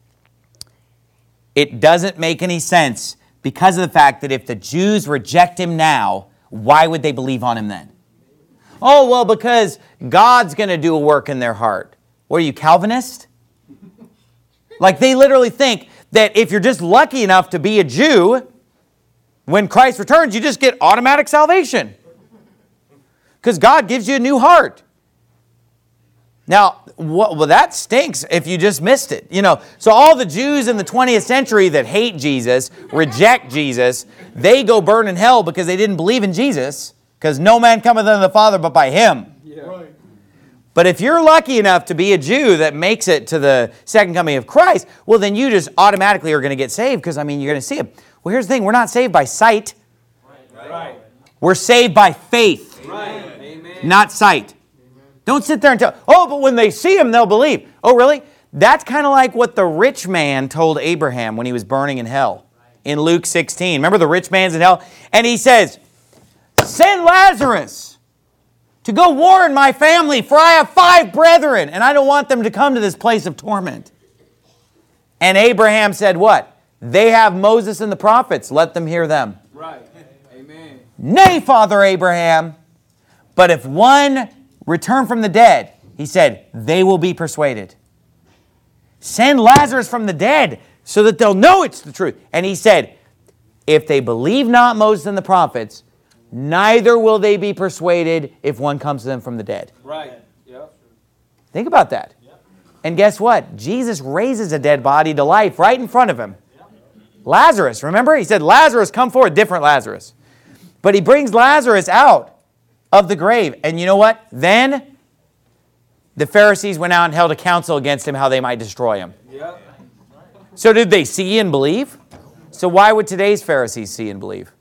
It doesn't make any sense because of the fact that if the Jews reject him now, why would they believe on him then? Oh, well, because God's going to do a work in their heart. What are you, Calvinist? Like they literally think that if you're just lucky enough to be a Jew, when Christ returns, you just get automatic salvation. Because God gives you a new heart. Now, well, that stinks if you just missed it. You know, so all the Jews in the 20th century that hate Jesus, reject Jesus, they go burn in hell because they didn't believe in Jesus. Because no man cometh unto the Father but by him. Yeah. Right. But if you're lucky enough to be a Jew that makes it to the second coming of Christ, well, then you just automatically are going to get saved because, I mean, you're going to see him. Well, here's the thing. We're not saved by sight. Right. We're saved by faith, not sight. Don't sit there and tell, oh, but when they see him, they'll believe. Oh, really? That's kind of like what the rich man told Abraham when he was burning in hell in Luke 16. Remember the rich man's in hell? And he says, send Lazarus to go warn my family, for I have 5 brethren, and I don't want them to come to this place of torment. And Abraham said what? They have Moses and the prophets. Let them hear them. Right. Amen. Nay, Father Abraham, but if one return from the dead, he said, they will be persuaded. Send Lazarus from the dead so that they'll know it's the truth. And he said, if they believe not Moses and the prophets, neither will they be persuaded if one comes to them from the dead. Right. Yep. Think about that. Yep. And guess what? Jesus raises a dead body to life right in front of him. Yep. Lazarus, remember? He said, Lazarus, come forward. Different Lazarus. But he brings Lazarus out of the grave. And you know what? Then the Pharisees went out and held a council against him how they might destroy him. Yep. So did they see and believe? So why would today's Pharisees see and believe?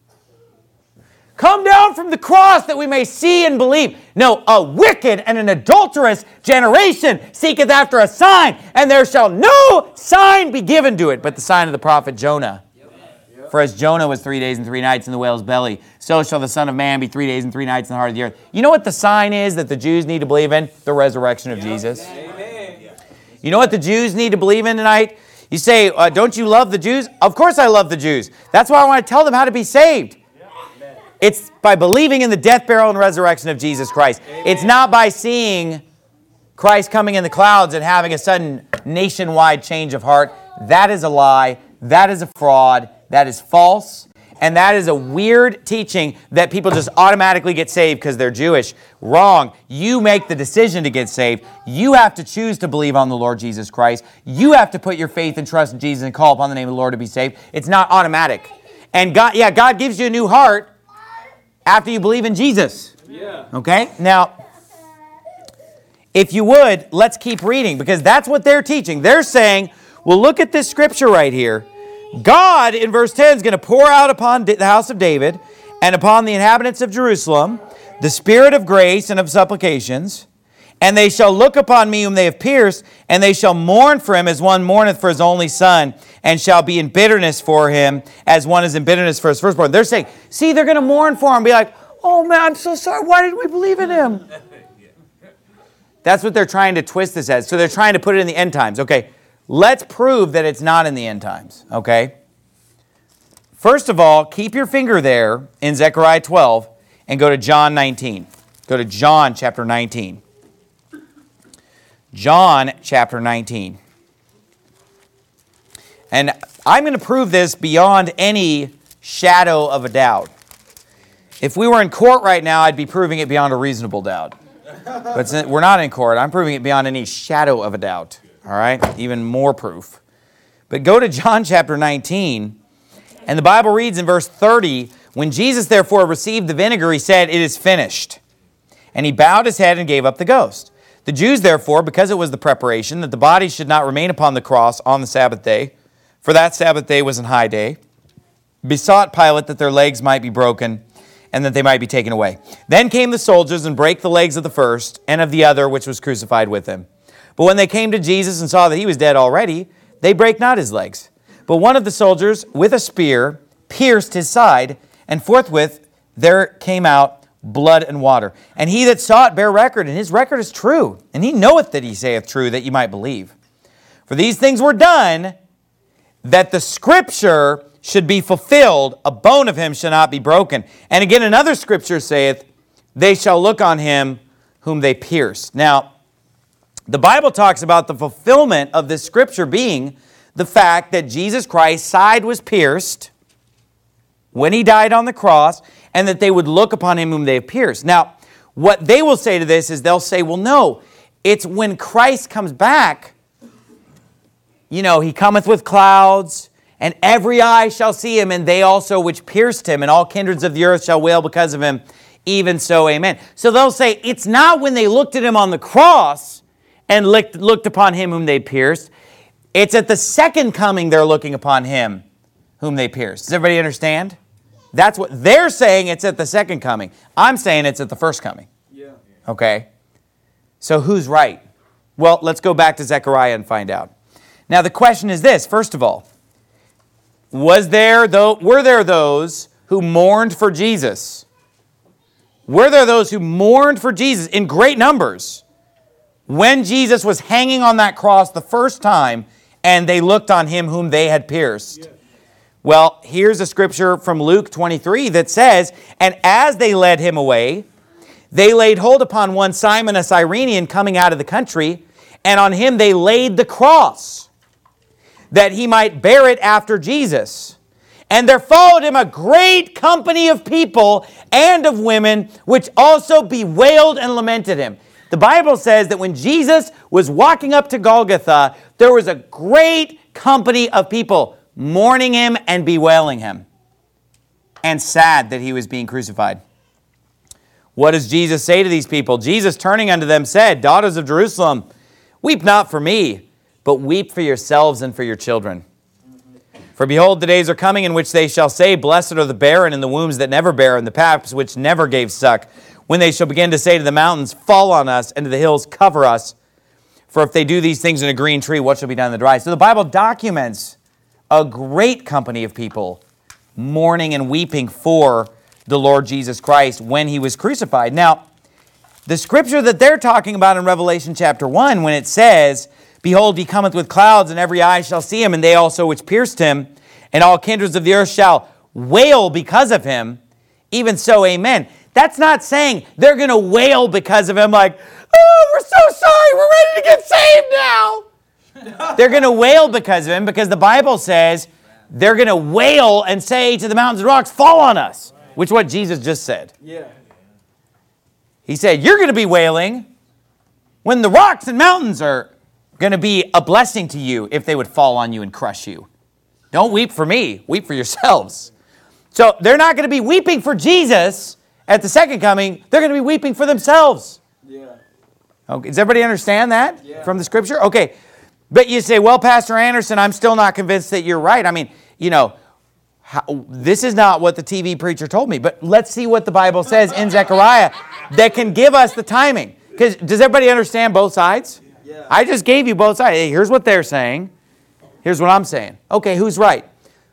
Come down from the cross that we may see and believe. No, a wicked and an adulterous generation seeketh after a sign, and there shall no sign be given to it but the sign of the prophet Jonah. For as Jonah was 3 days and 3 nights in the whale's belly, so shall the Son of Man be 3 days and 3 nights in the heart of the earth. You know what the sign is that the Jews need to believe in? The resurrection of Jesus. Amen. You know what the Jews need to believe in tonight? You say, don't you love the Jews? Of course I love the Jews. That's why I want to tell them how to be saved. It's by believing in the death, burial, and resurrection of Jesus Christ. Amen. It's not by seeing Christ coming in the clouds and having a sudden nationwide change of heart. That is a lie. That is a fraud. That is false. And that is a weird teaching that people just automatically get saved because they're Jewish. Wrong. You make the decision to get saved. You have to choose to believe on the Lord Jesus Christ. You have to put your faith and trust in Jesus and call upon the name of the Lord to be saved. It's not automatic. And God gives you a new heart after you believe in Jesus. Yeah. Okay? Now, if you would, let's keep reading because that's what they're teaching. They're saying, well, look at this scripture right here. God, in verse 10, is going to pour out upon the house of David and upon the inhabitants of Jerusalem the spirit of grace and of supplications, and they shall look upon me whom they have pierced, and they shall mourn for him as one mourneth for his only son, and shall be in bitterness for him as one is in bitterness for his firstborn. They're saying, see, they're going to mourn for him, be like, oh man, I'm so sorry, why didn't we believe in him? That's what they're trying to twist this as. So they're trying to put it in the end times. Okay, let's prove that it's not in the end times, okay? First of all, keep your finger there in Zechariah 12 and go to John 19. Go to John chapter 19. John chapter 19. And I'm going to prove this beyond any shadow of a doubt. If we were in court right now, I'd be proving it beyond a reasonable doubt. But since we're not in court, I'm proving it beyond any shadow of a doubt. All right? Even more proof. But go to John chapter 19, and the Bible reads in verse 30, when Jesus therefore received the vinegar, he said, it is finished. And he bowed his head and gave up the ghost. The Jews therefore, because it was the preparation, that the body should not remain upon the cross on the Sabbath day, for that Sabbath day was an high day, besought Pilate that their legs might be broken, and that they might be taken away. Then came the soldiers and brake the legs of the first and of the other which was crucified with him. But when they came to Jesus and saw that he was dead already, they brake not his legs. But one of the soldiers with a spear pierced his side, and forthwith there came out blood and water. And he that saw it bare record, and his record is true. And he knoweth that he saith true, that you might believe. For these things were done, that the scripture should be fulfilled, a bone of him shall not be broken. And again another scripture saith, they shall look on him whom they pierced. Now, the Bible talks about the fulfillment of this scripture being the fact that Jesus Christ's side was pierced when he died on the cross, and that they would look upon him whom they have pierced. Now, what they will say to this is they'll say, well, no, it's when Christ comes back, you know, he cometh with clouds, and every eye shall see him, and they also which pierced him, and all kindreds of the earth shall wail because of him. Even so, amen. So they'll say, it's not when they looked at him on the cross and looked upon him whom they pierced. It's at the second coming they're looking upon him whom they pierced. Does everybody understand? That's what they're saying, it's at the second coming. I'm saying it's at the first coming. Yeah. Okay? So who's right? Well, let's go back to Zechariah and find out. Now the question is this, first of all, were there those who mourned for Jesus? Were there those who mourned for Jesus in great numbers when Jesus was hanging on that cross the first time and they looked on him whom they had pierced? Yes. Well, here's a scripture from Luke 23 that says, and as they led him away, they laid hold upon one Simon a Cyrenian coming out of the country, and on him they laid the cross. that he might bear it after Jesus. And there followed him a great company of people and of women, which also bewailed and lamented him. The Bible says that when Jesus was walking up to Golgotha, there was a great company of people mourning him and bewailing him, and sad that he was being crucified. What does Jesus say to these people? Jesus, turning unto them, said, Daughters of Jerusalem, weep not for me, but weep for yourselves and for your children. For behold, the days are coming in which they shall say, Blessed are the barren and the wombs that never bare, and the paps which never gave suck, when they shall begin to say to the mountains, Fall on us, and to the hills, cover us. For if they do these things in a green tree, what shall be done in the dry? So the Bible documents a great company of people mourning and weeping for the Lord Jesus Christ when he was crucified. Now, the scripture that they're talking about in Revelation chapter 1, when it says, Behold, he cometh with clouds, and every eye shall see him, and they also which pierced him, and all kindreds of the earth shall wail because of him. Even so, amen. That's not saying they're going to wail because of him like, oh, we're so sorry, we're ready to get saved now. They're going to wail because of him, because the Bible says they're going to wail and say to the mountains and rocks, fall on us, which is what Jesus just said. Yeah. He said, you're going to be wailing when the rocks and mountains are going to be a blessing to you if they would fall on you and crush you. Don't weep for me, weep for yourselves. So they're not going to be weeping for Jesus at the second coming. They're going to be weeping for themselves. Yeah. Okay, does everybody understand that Yeah. from the scripture? Okay, but you say, well, Pastor Anderson, I'm still not convinced that you're right. I mean, this is not what the TV preacher told me, but let's see what the Bible says in Zechariah that can give us the timing. Because does everybody understand both sides? Yeah. I just gave you both sides. Hey, here's what they're saying. Here's what I'm saying. Okay, who's right?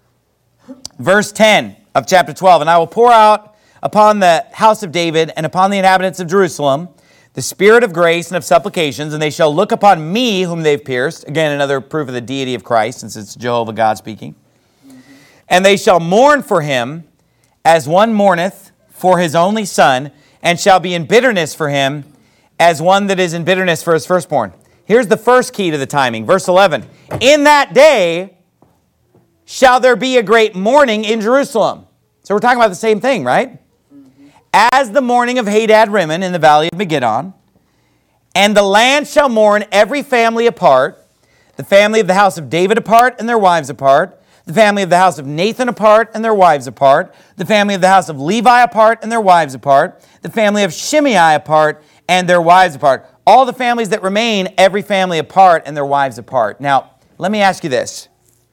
Verse 10 of chapter 12, And I will pour out upon the house of David and upon the inhabitants of Jerusalem the spirit of grace and of supplications, and they shall look upon me whom they've pierced. Again, another proof of the deity of Christ, since it's Jehovah God speaking. And they shall mourn for him as one mourneth for his only son, and shall be in bitterness for him as one that is in bitterness for his firstborn. Here's the first key to the timing. Verse 11. In that day shall there be a great mourning in Jerusalem. So we're talking about the same thing, right? As the mourning of Hadad Rimmon in the valley of Megiddo. And the land shall mourn every family apart, the family of the house of David apart and their wives apart, the family of the house of Nathan apart and their wives apart, the family of the house of Levi apart and their wives apart, the family of Shimei apart and their wives apart. All the families that remain, every family apart and their wives apart. Now, let me ask you this.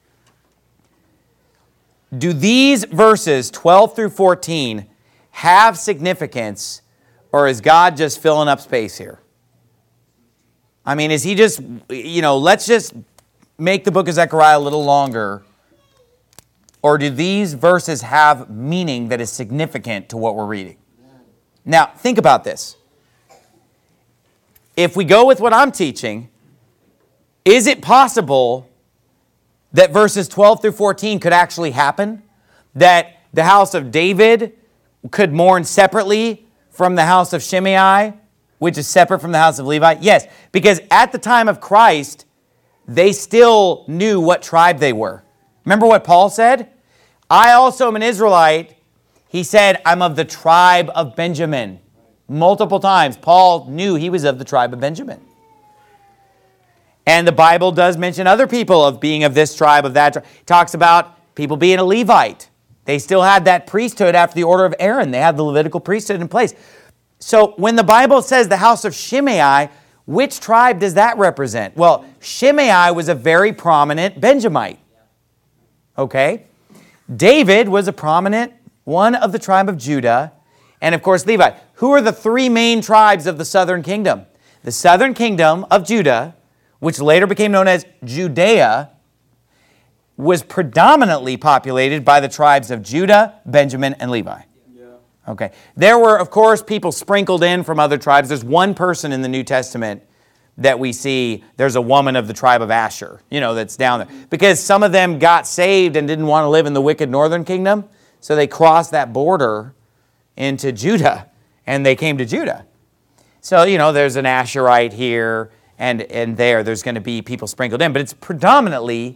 Do these verses 12 through 14 have significance, or is God just filling up space here? I mean, is he just, let's just make the book of Zechariah a little longer, or do these verses have meaning that is significant to what we're reading? Now, think about this. If we go with what I'm teaching, is it possible that verses 12 through 14 could actually happen? That the house of David could mourn separately from the house of Shimei, which is separate from the house of Levi? Yes, because at the time of Christ, they still knew what tribe they were. Remember what Paul said? I also am an Israelite. He said, I'm of the tribe of Benjamin. Multiple times, Paul knew he was of the tribe of Benjamin. And the Bible does mention other people of being of this tribe, of that tribe. It talks about people being a Levite. They still had that priesthood after the order of Aaron. They had the Levitical priesthood in place. So when the Bible says the house of Shimei, which tribe does that represent? Well, Shimei was a very prominent Benjamite. Okay? David was a prominent one of the tribe of Judah. And of course, Levi. Who are the three main tribes of the southern kingdom? The southern kingdom of Judah, which later became known as Judea, was predominantly populated by the tribes of Judah, Benjamin, and Levi. Yeah. Okay. There were, of course, people sprinkled in from other tribes. There's one person in the New Testament that we see, there's a woman of the tribe of Asher, that's down there. Because some of them got saved and didn't want to live in the wicked northern kingdom, so they crossed that border into Judah, and they came to Judah. So, there's an Asherite here and there. There's going to be people sprinkled in, but it's predominantly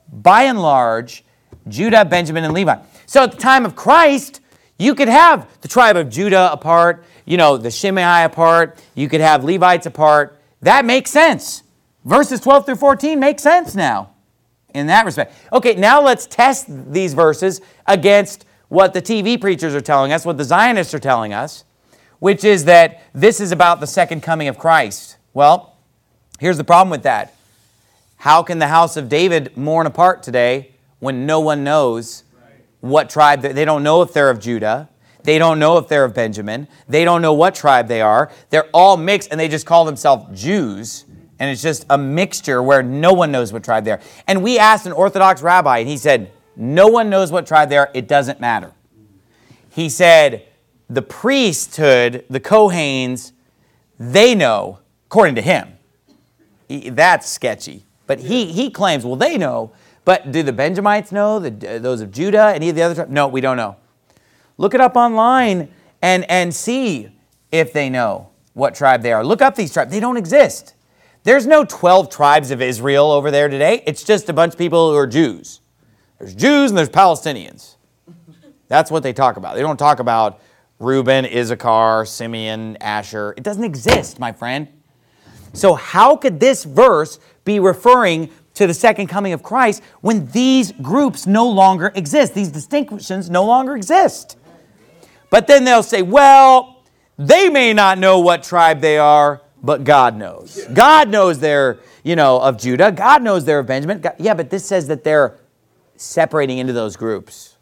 by and large, Judah, Benjamin, and Levi. So at the time of Christ, you could have the tribe of Judah apart, the Shimei apart, you could have Levites apart. That makes sense. Verses 12 through 14 make sense now in that respect. Okay, now let's test these verses against what the TV preachers are telling us, what the Zionists are telling us, which is that this is about the second coming of Christ. Well, here's the problem with that. How can the house of David mourn apart today when no one knows what tribe? They don't know if they're of Judah. They don't know if they're of Benjamin. They don't know what tribe they are. They're all mixed, and they just call themselves Jews. And it's just a mixture where no one knows what tribe they are. And we asked an Orthodox rabbi, and he said, no one knows what tribe they are. It doesn't matter. He said, the priesthood, the Kohanes, they know, according to him. That's sketchy. But he claims, well, they know. But do the Benjamites know? Those of Judah? Any of the other tribes? No, we don't know. Look it up online and see if they know what tribe they are. Look up these tribes. They don't exist. There's no 12 tribes of Israel over there today. It's just a bunch of people who are Jews. There's Jews and there's Palestinians. That's what they talk about. They don't talk about Reuben, Issachar, Simeon, Asher. It doesn't exist, my friend. So how could this verse be referring to the second coming of Christ when these groups no longer exist? These distinctions no longer exist. But then they'll say, well, they may not know what tribe they are, but God knows. God knows they're, of Judah. God knows they're of Benjamin. Yeah, but this says that they're separating into those groups.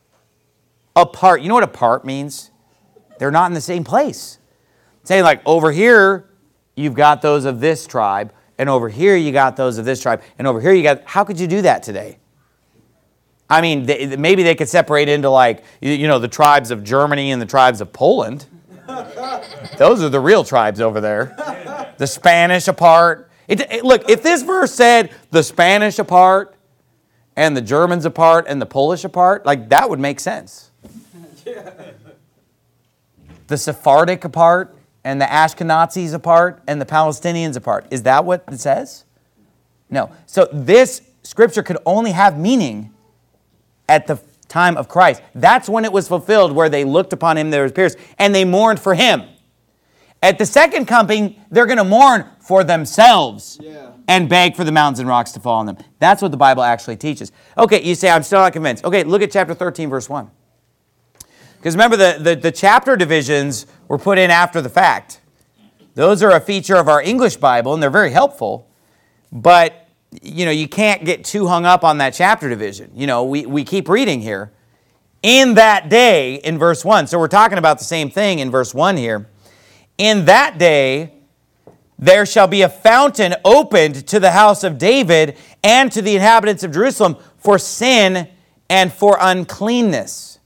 Apart. You know what apart means? They're not in the same place. Saying like over here, you've got those of this tribe, and over here you got those of this tribe, and over here you got... How could you do that today? I mean, maybe they could separate into like, the tribes of Germany and the tribes of Poland. Those are the real tribes over there. The Spanish apart. Look, if this verse said the Spanish apart and the Germans apart and the Polish apart, like that would make sense. The Sephardic apart and the Ashkenazis apart and the Palestinians apart. Is that what it says? No. So this scripture could only have meaning at the time of Christ. That's when it was fulfilled, where they looked upon him that was pierced, and they mourned for him. At the second coming, they're going to mourn for themselves and beg for the mountains and rocks to fall on them. That's what the Bible actually teaches. Okay, you say, I'm still not convinced. Okay, look at chapter 13, verse 1. Because remember, the chapter divisions were put in after the fact. Those are a feature of our English Bible, and they're very helpful. But, you can't get too hung up on that chapter division. We keep reading here. In that day, in verse 1. So we're talking about the same thing in verse 1 here. In that day, there shall be a fountain opened to the house of David and to the inhabitants of Jerusalem for sin and for uncleanness.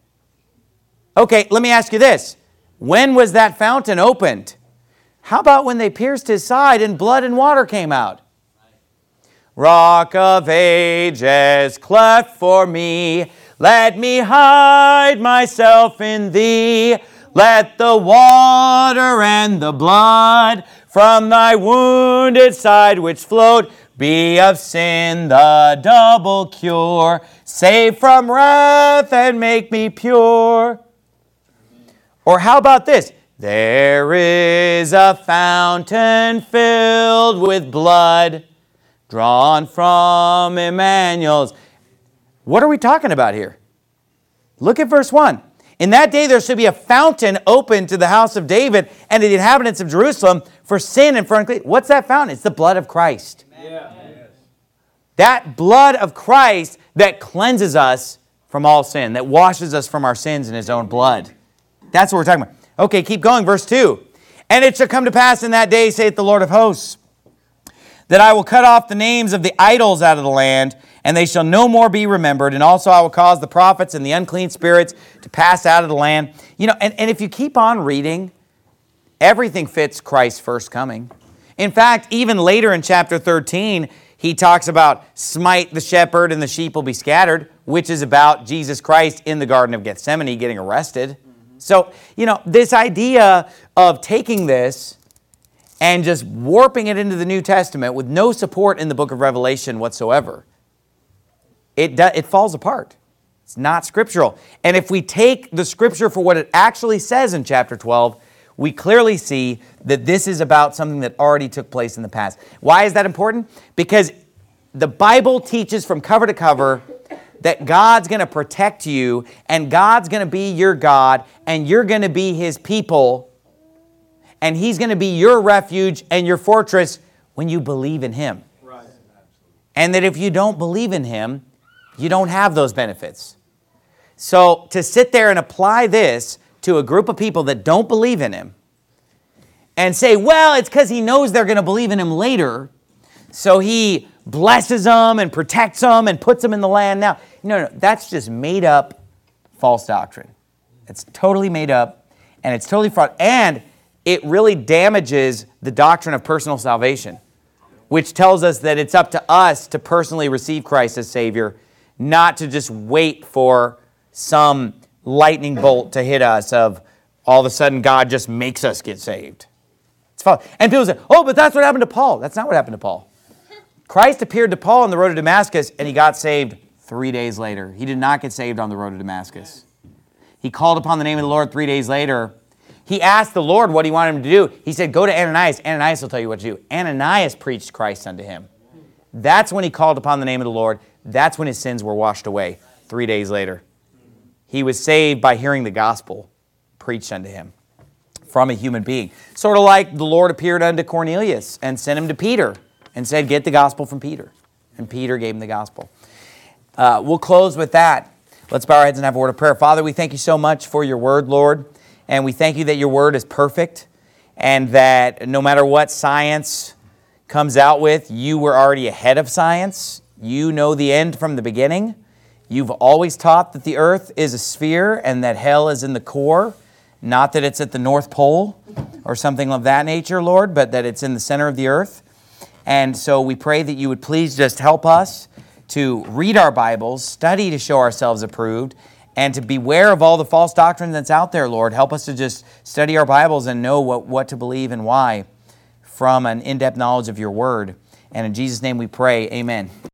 Okay, let me ask you this. When was that fountain opened? How about when they pierced his side and blood and water came out? Rock of ages, cleft for me, let me hide myself in thee. Let the water and the blood from thy wounded side which flowed be of sin the double cure. Save from wrath and make me pure. Or how about this? There is a fountain filled with blood drawn from Emmanuel's. What are we talking about here? Look at verse 1. In that day there should be a fountain open to the house of David and to the inhabitants of Jerusalem for sin and for uncleanness. What's that fountain? It's the blood of Christ. Yeah. That blood of Christ that cleanses us from all sin, that washes us from our sins in his own blood. That's what we're talking about. Okay, keep going. Verse 2. And it shall come to pass in that day, saith the Lord of hosts, that I will cut off the names of the idols out of the land, and they shall no more be remembered. And also I will cause the prophets and the unclean spirits to pass out of the land. And if you keep on reading, everything fits Christ's first coming. In fact, even later in chapter 13, he talks about smite the shepherd and the sheep will be scattered, which is about Jesus Christ in the Garden of Gethsemane getting arrested. So, this idea of taking this and just warping it into the New Testament with no support in the book of Revelation whatsoever it falls apart. It's not scriptural. And if we take the scripture for what it actually says in chapter 12, we clearly see that this is about something that already took place in the past. Why is that important? Because the Bible teaches from cover to cover that God's going to protect you, and God's going to be your God, and you're going to be His people, and He's going to be your refuge and your fortress when you believe in Him. Right. And that if you don't believe in Him, you don't have those benefits. So to sit there and apply this to a group of people that don't believe in Him and say, well, it's because He knows they're going to believe in Him later, so He blesses them and protects them and puts them in the land now. No, that's just made up false doctrine. It's totally made up, and it's totally fraud. And it really damages the doctrine of personal salvation, which tells us that it's up to us to personally receive Christ as Savior, not to just wait for some lightning bolt to hit us of all of a sudden God just makes us get saved. It's false. And people say, oh, but that's what happened to Paul. That's not what happened to Paul. Christ appeared to Paul on the road to Damascus, and he got saved 3 days later. He did not get saved on the road to Damascus. He called upon the name of the Lord 3 days later. He asked the Lord what he wanted him to do. He said, go to Ananias. Ananias will tell you what to do. Ananias preached Christ unto him. That's when he called upon the name of the Lord. That's when his sins were washed away 3 days later. He was saved by hearing the gospel preached unto him from a human being. Sort of like the Lord appeared unto Cornelius and sent him to Peter and said, get the gospel from Peter. And Peter gave him the gospel. We'll close with that. Let's bow our heads and have a word of prayer. Father, we thank you so much for your word, Lord. And we thank you that your word is perfect and that no matter what science comes out with, you were already ahead of science. You know the end from the beginning. You've always taught that the earth is a sphere and that hell is in the core. Not that it's at the North Pole or something of that nature, Lord, but that it's in the center of the earth. And so we pray that you would please just help us to read our Bibles, study to show ourselves approved, and to beware of all the false doctrine that's out there, Lord. Help us to just study our Bibles and know what to believe and why from an in-depth knowledge of your word. And in Jesus' name we pray, amen.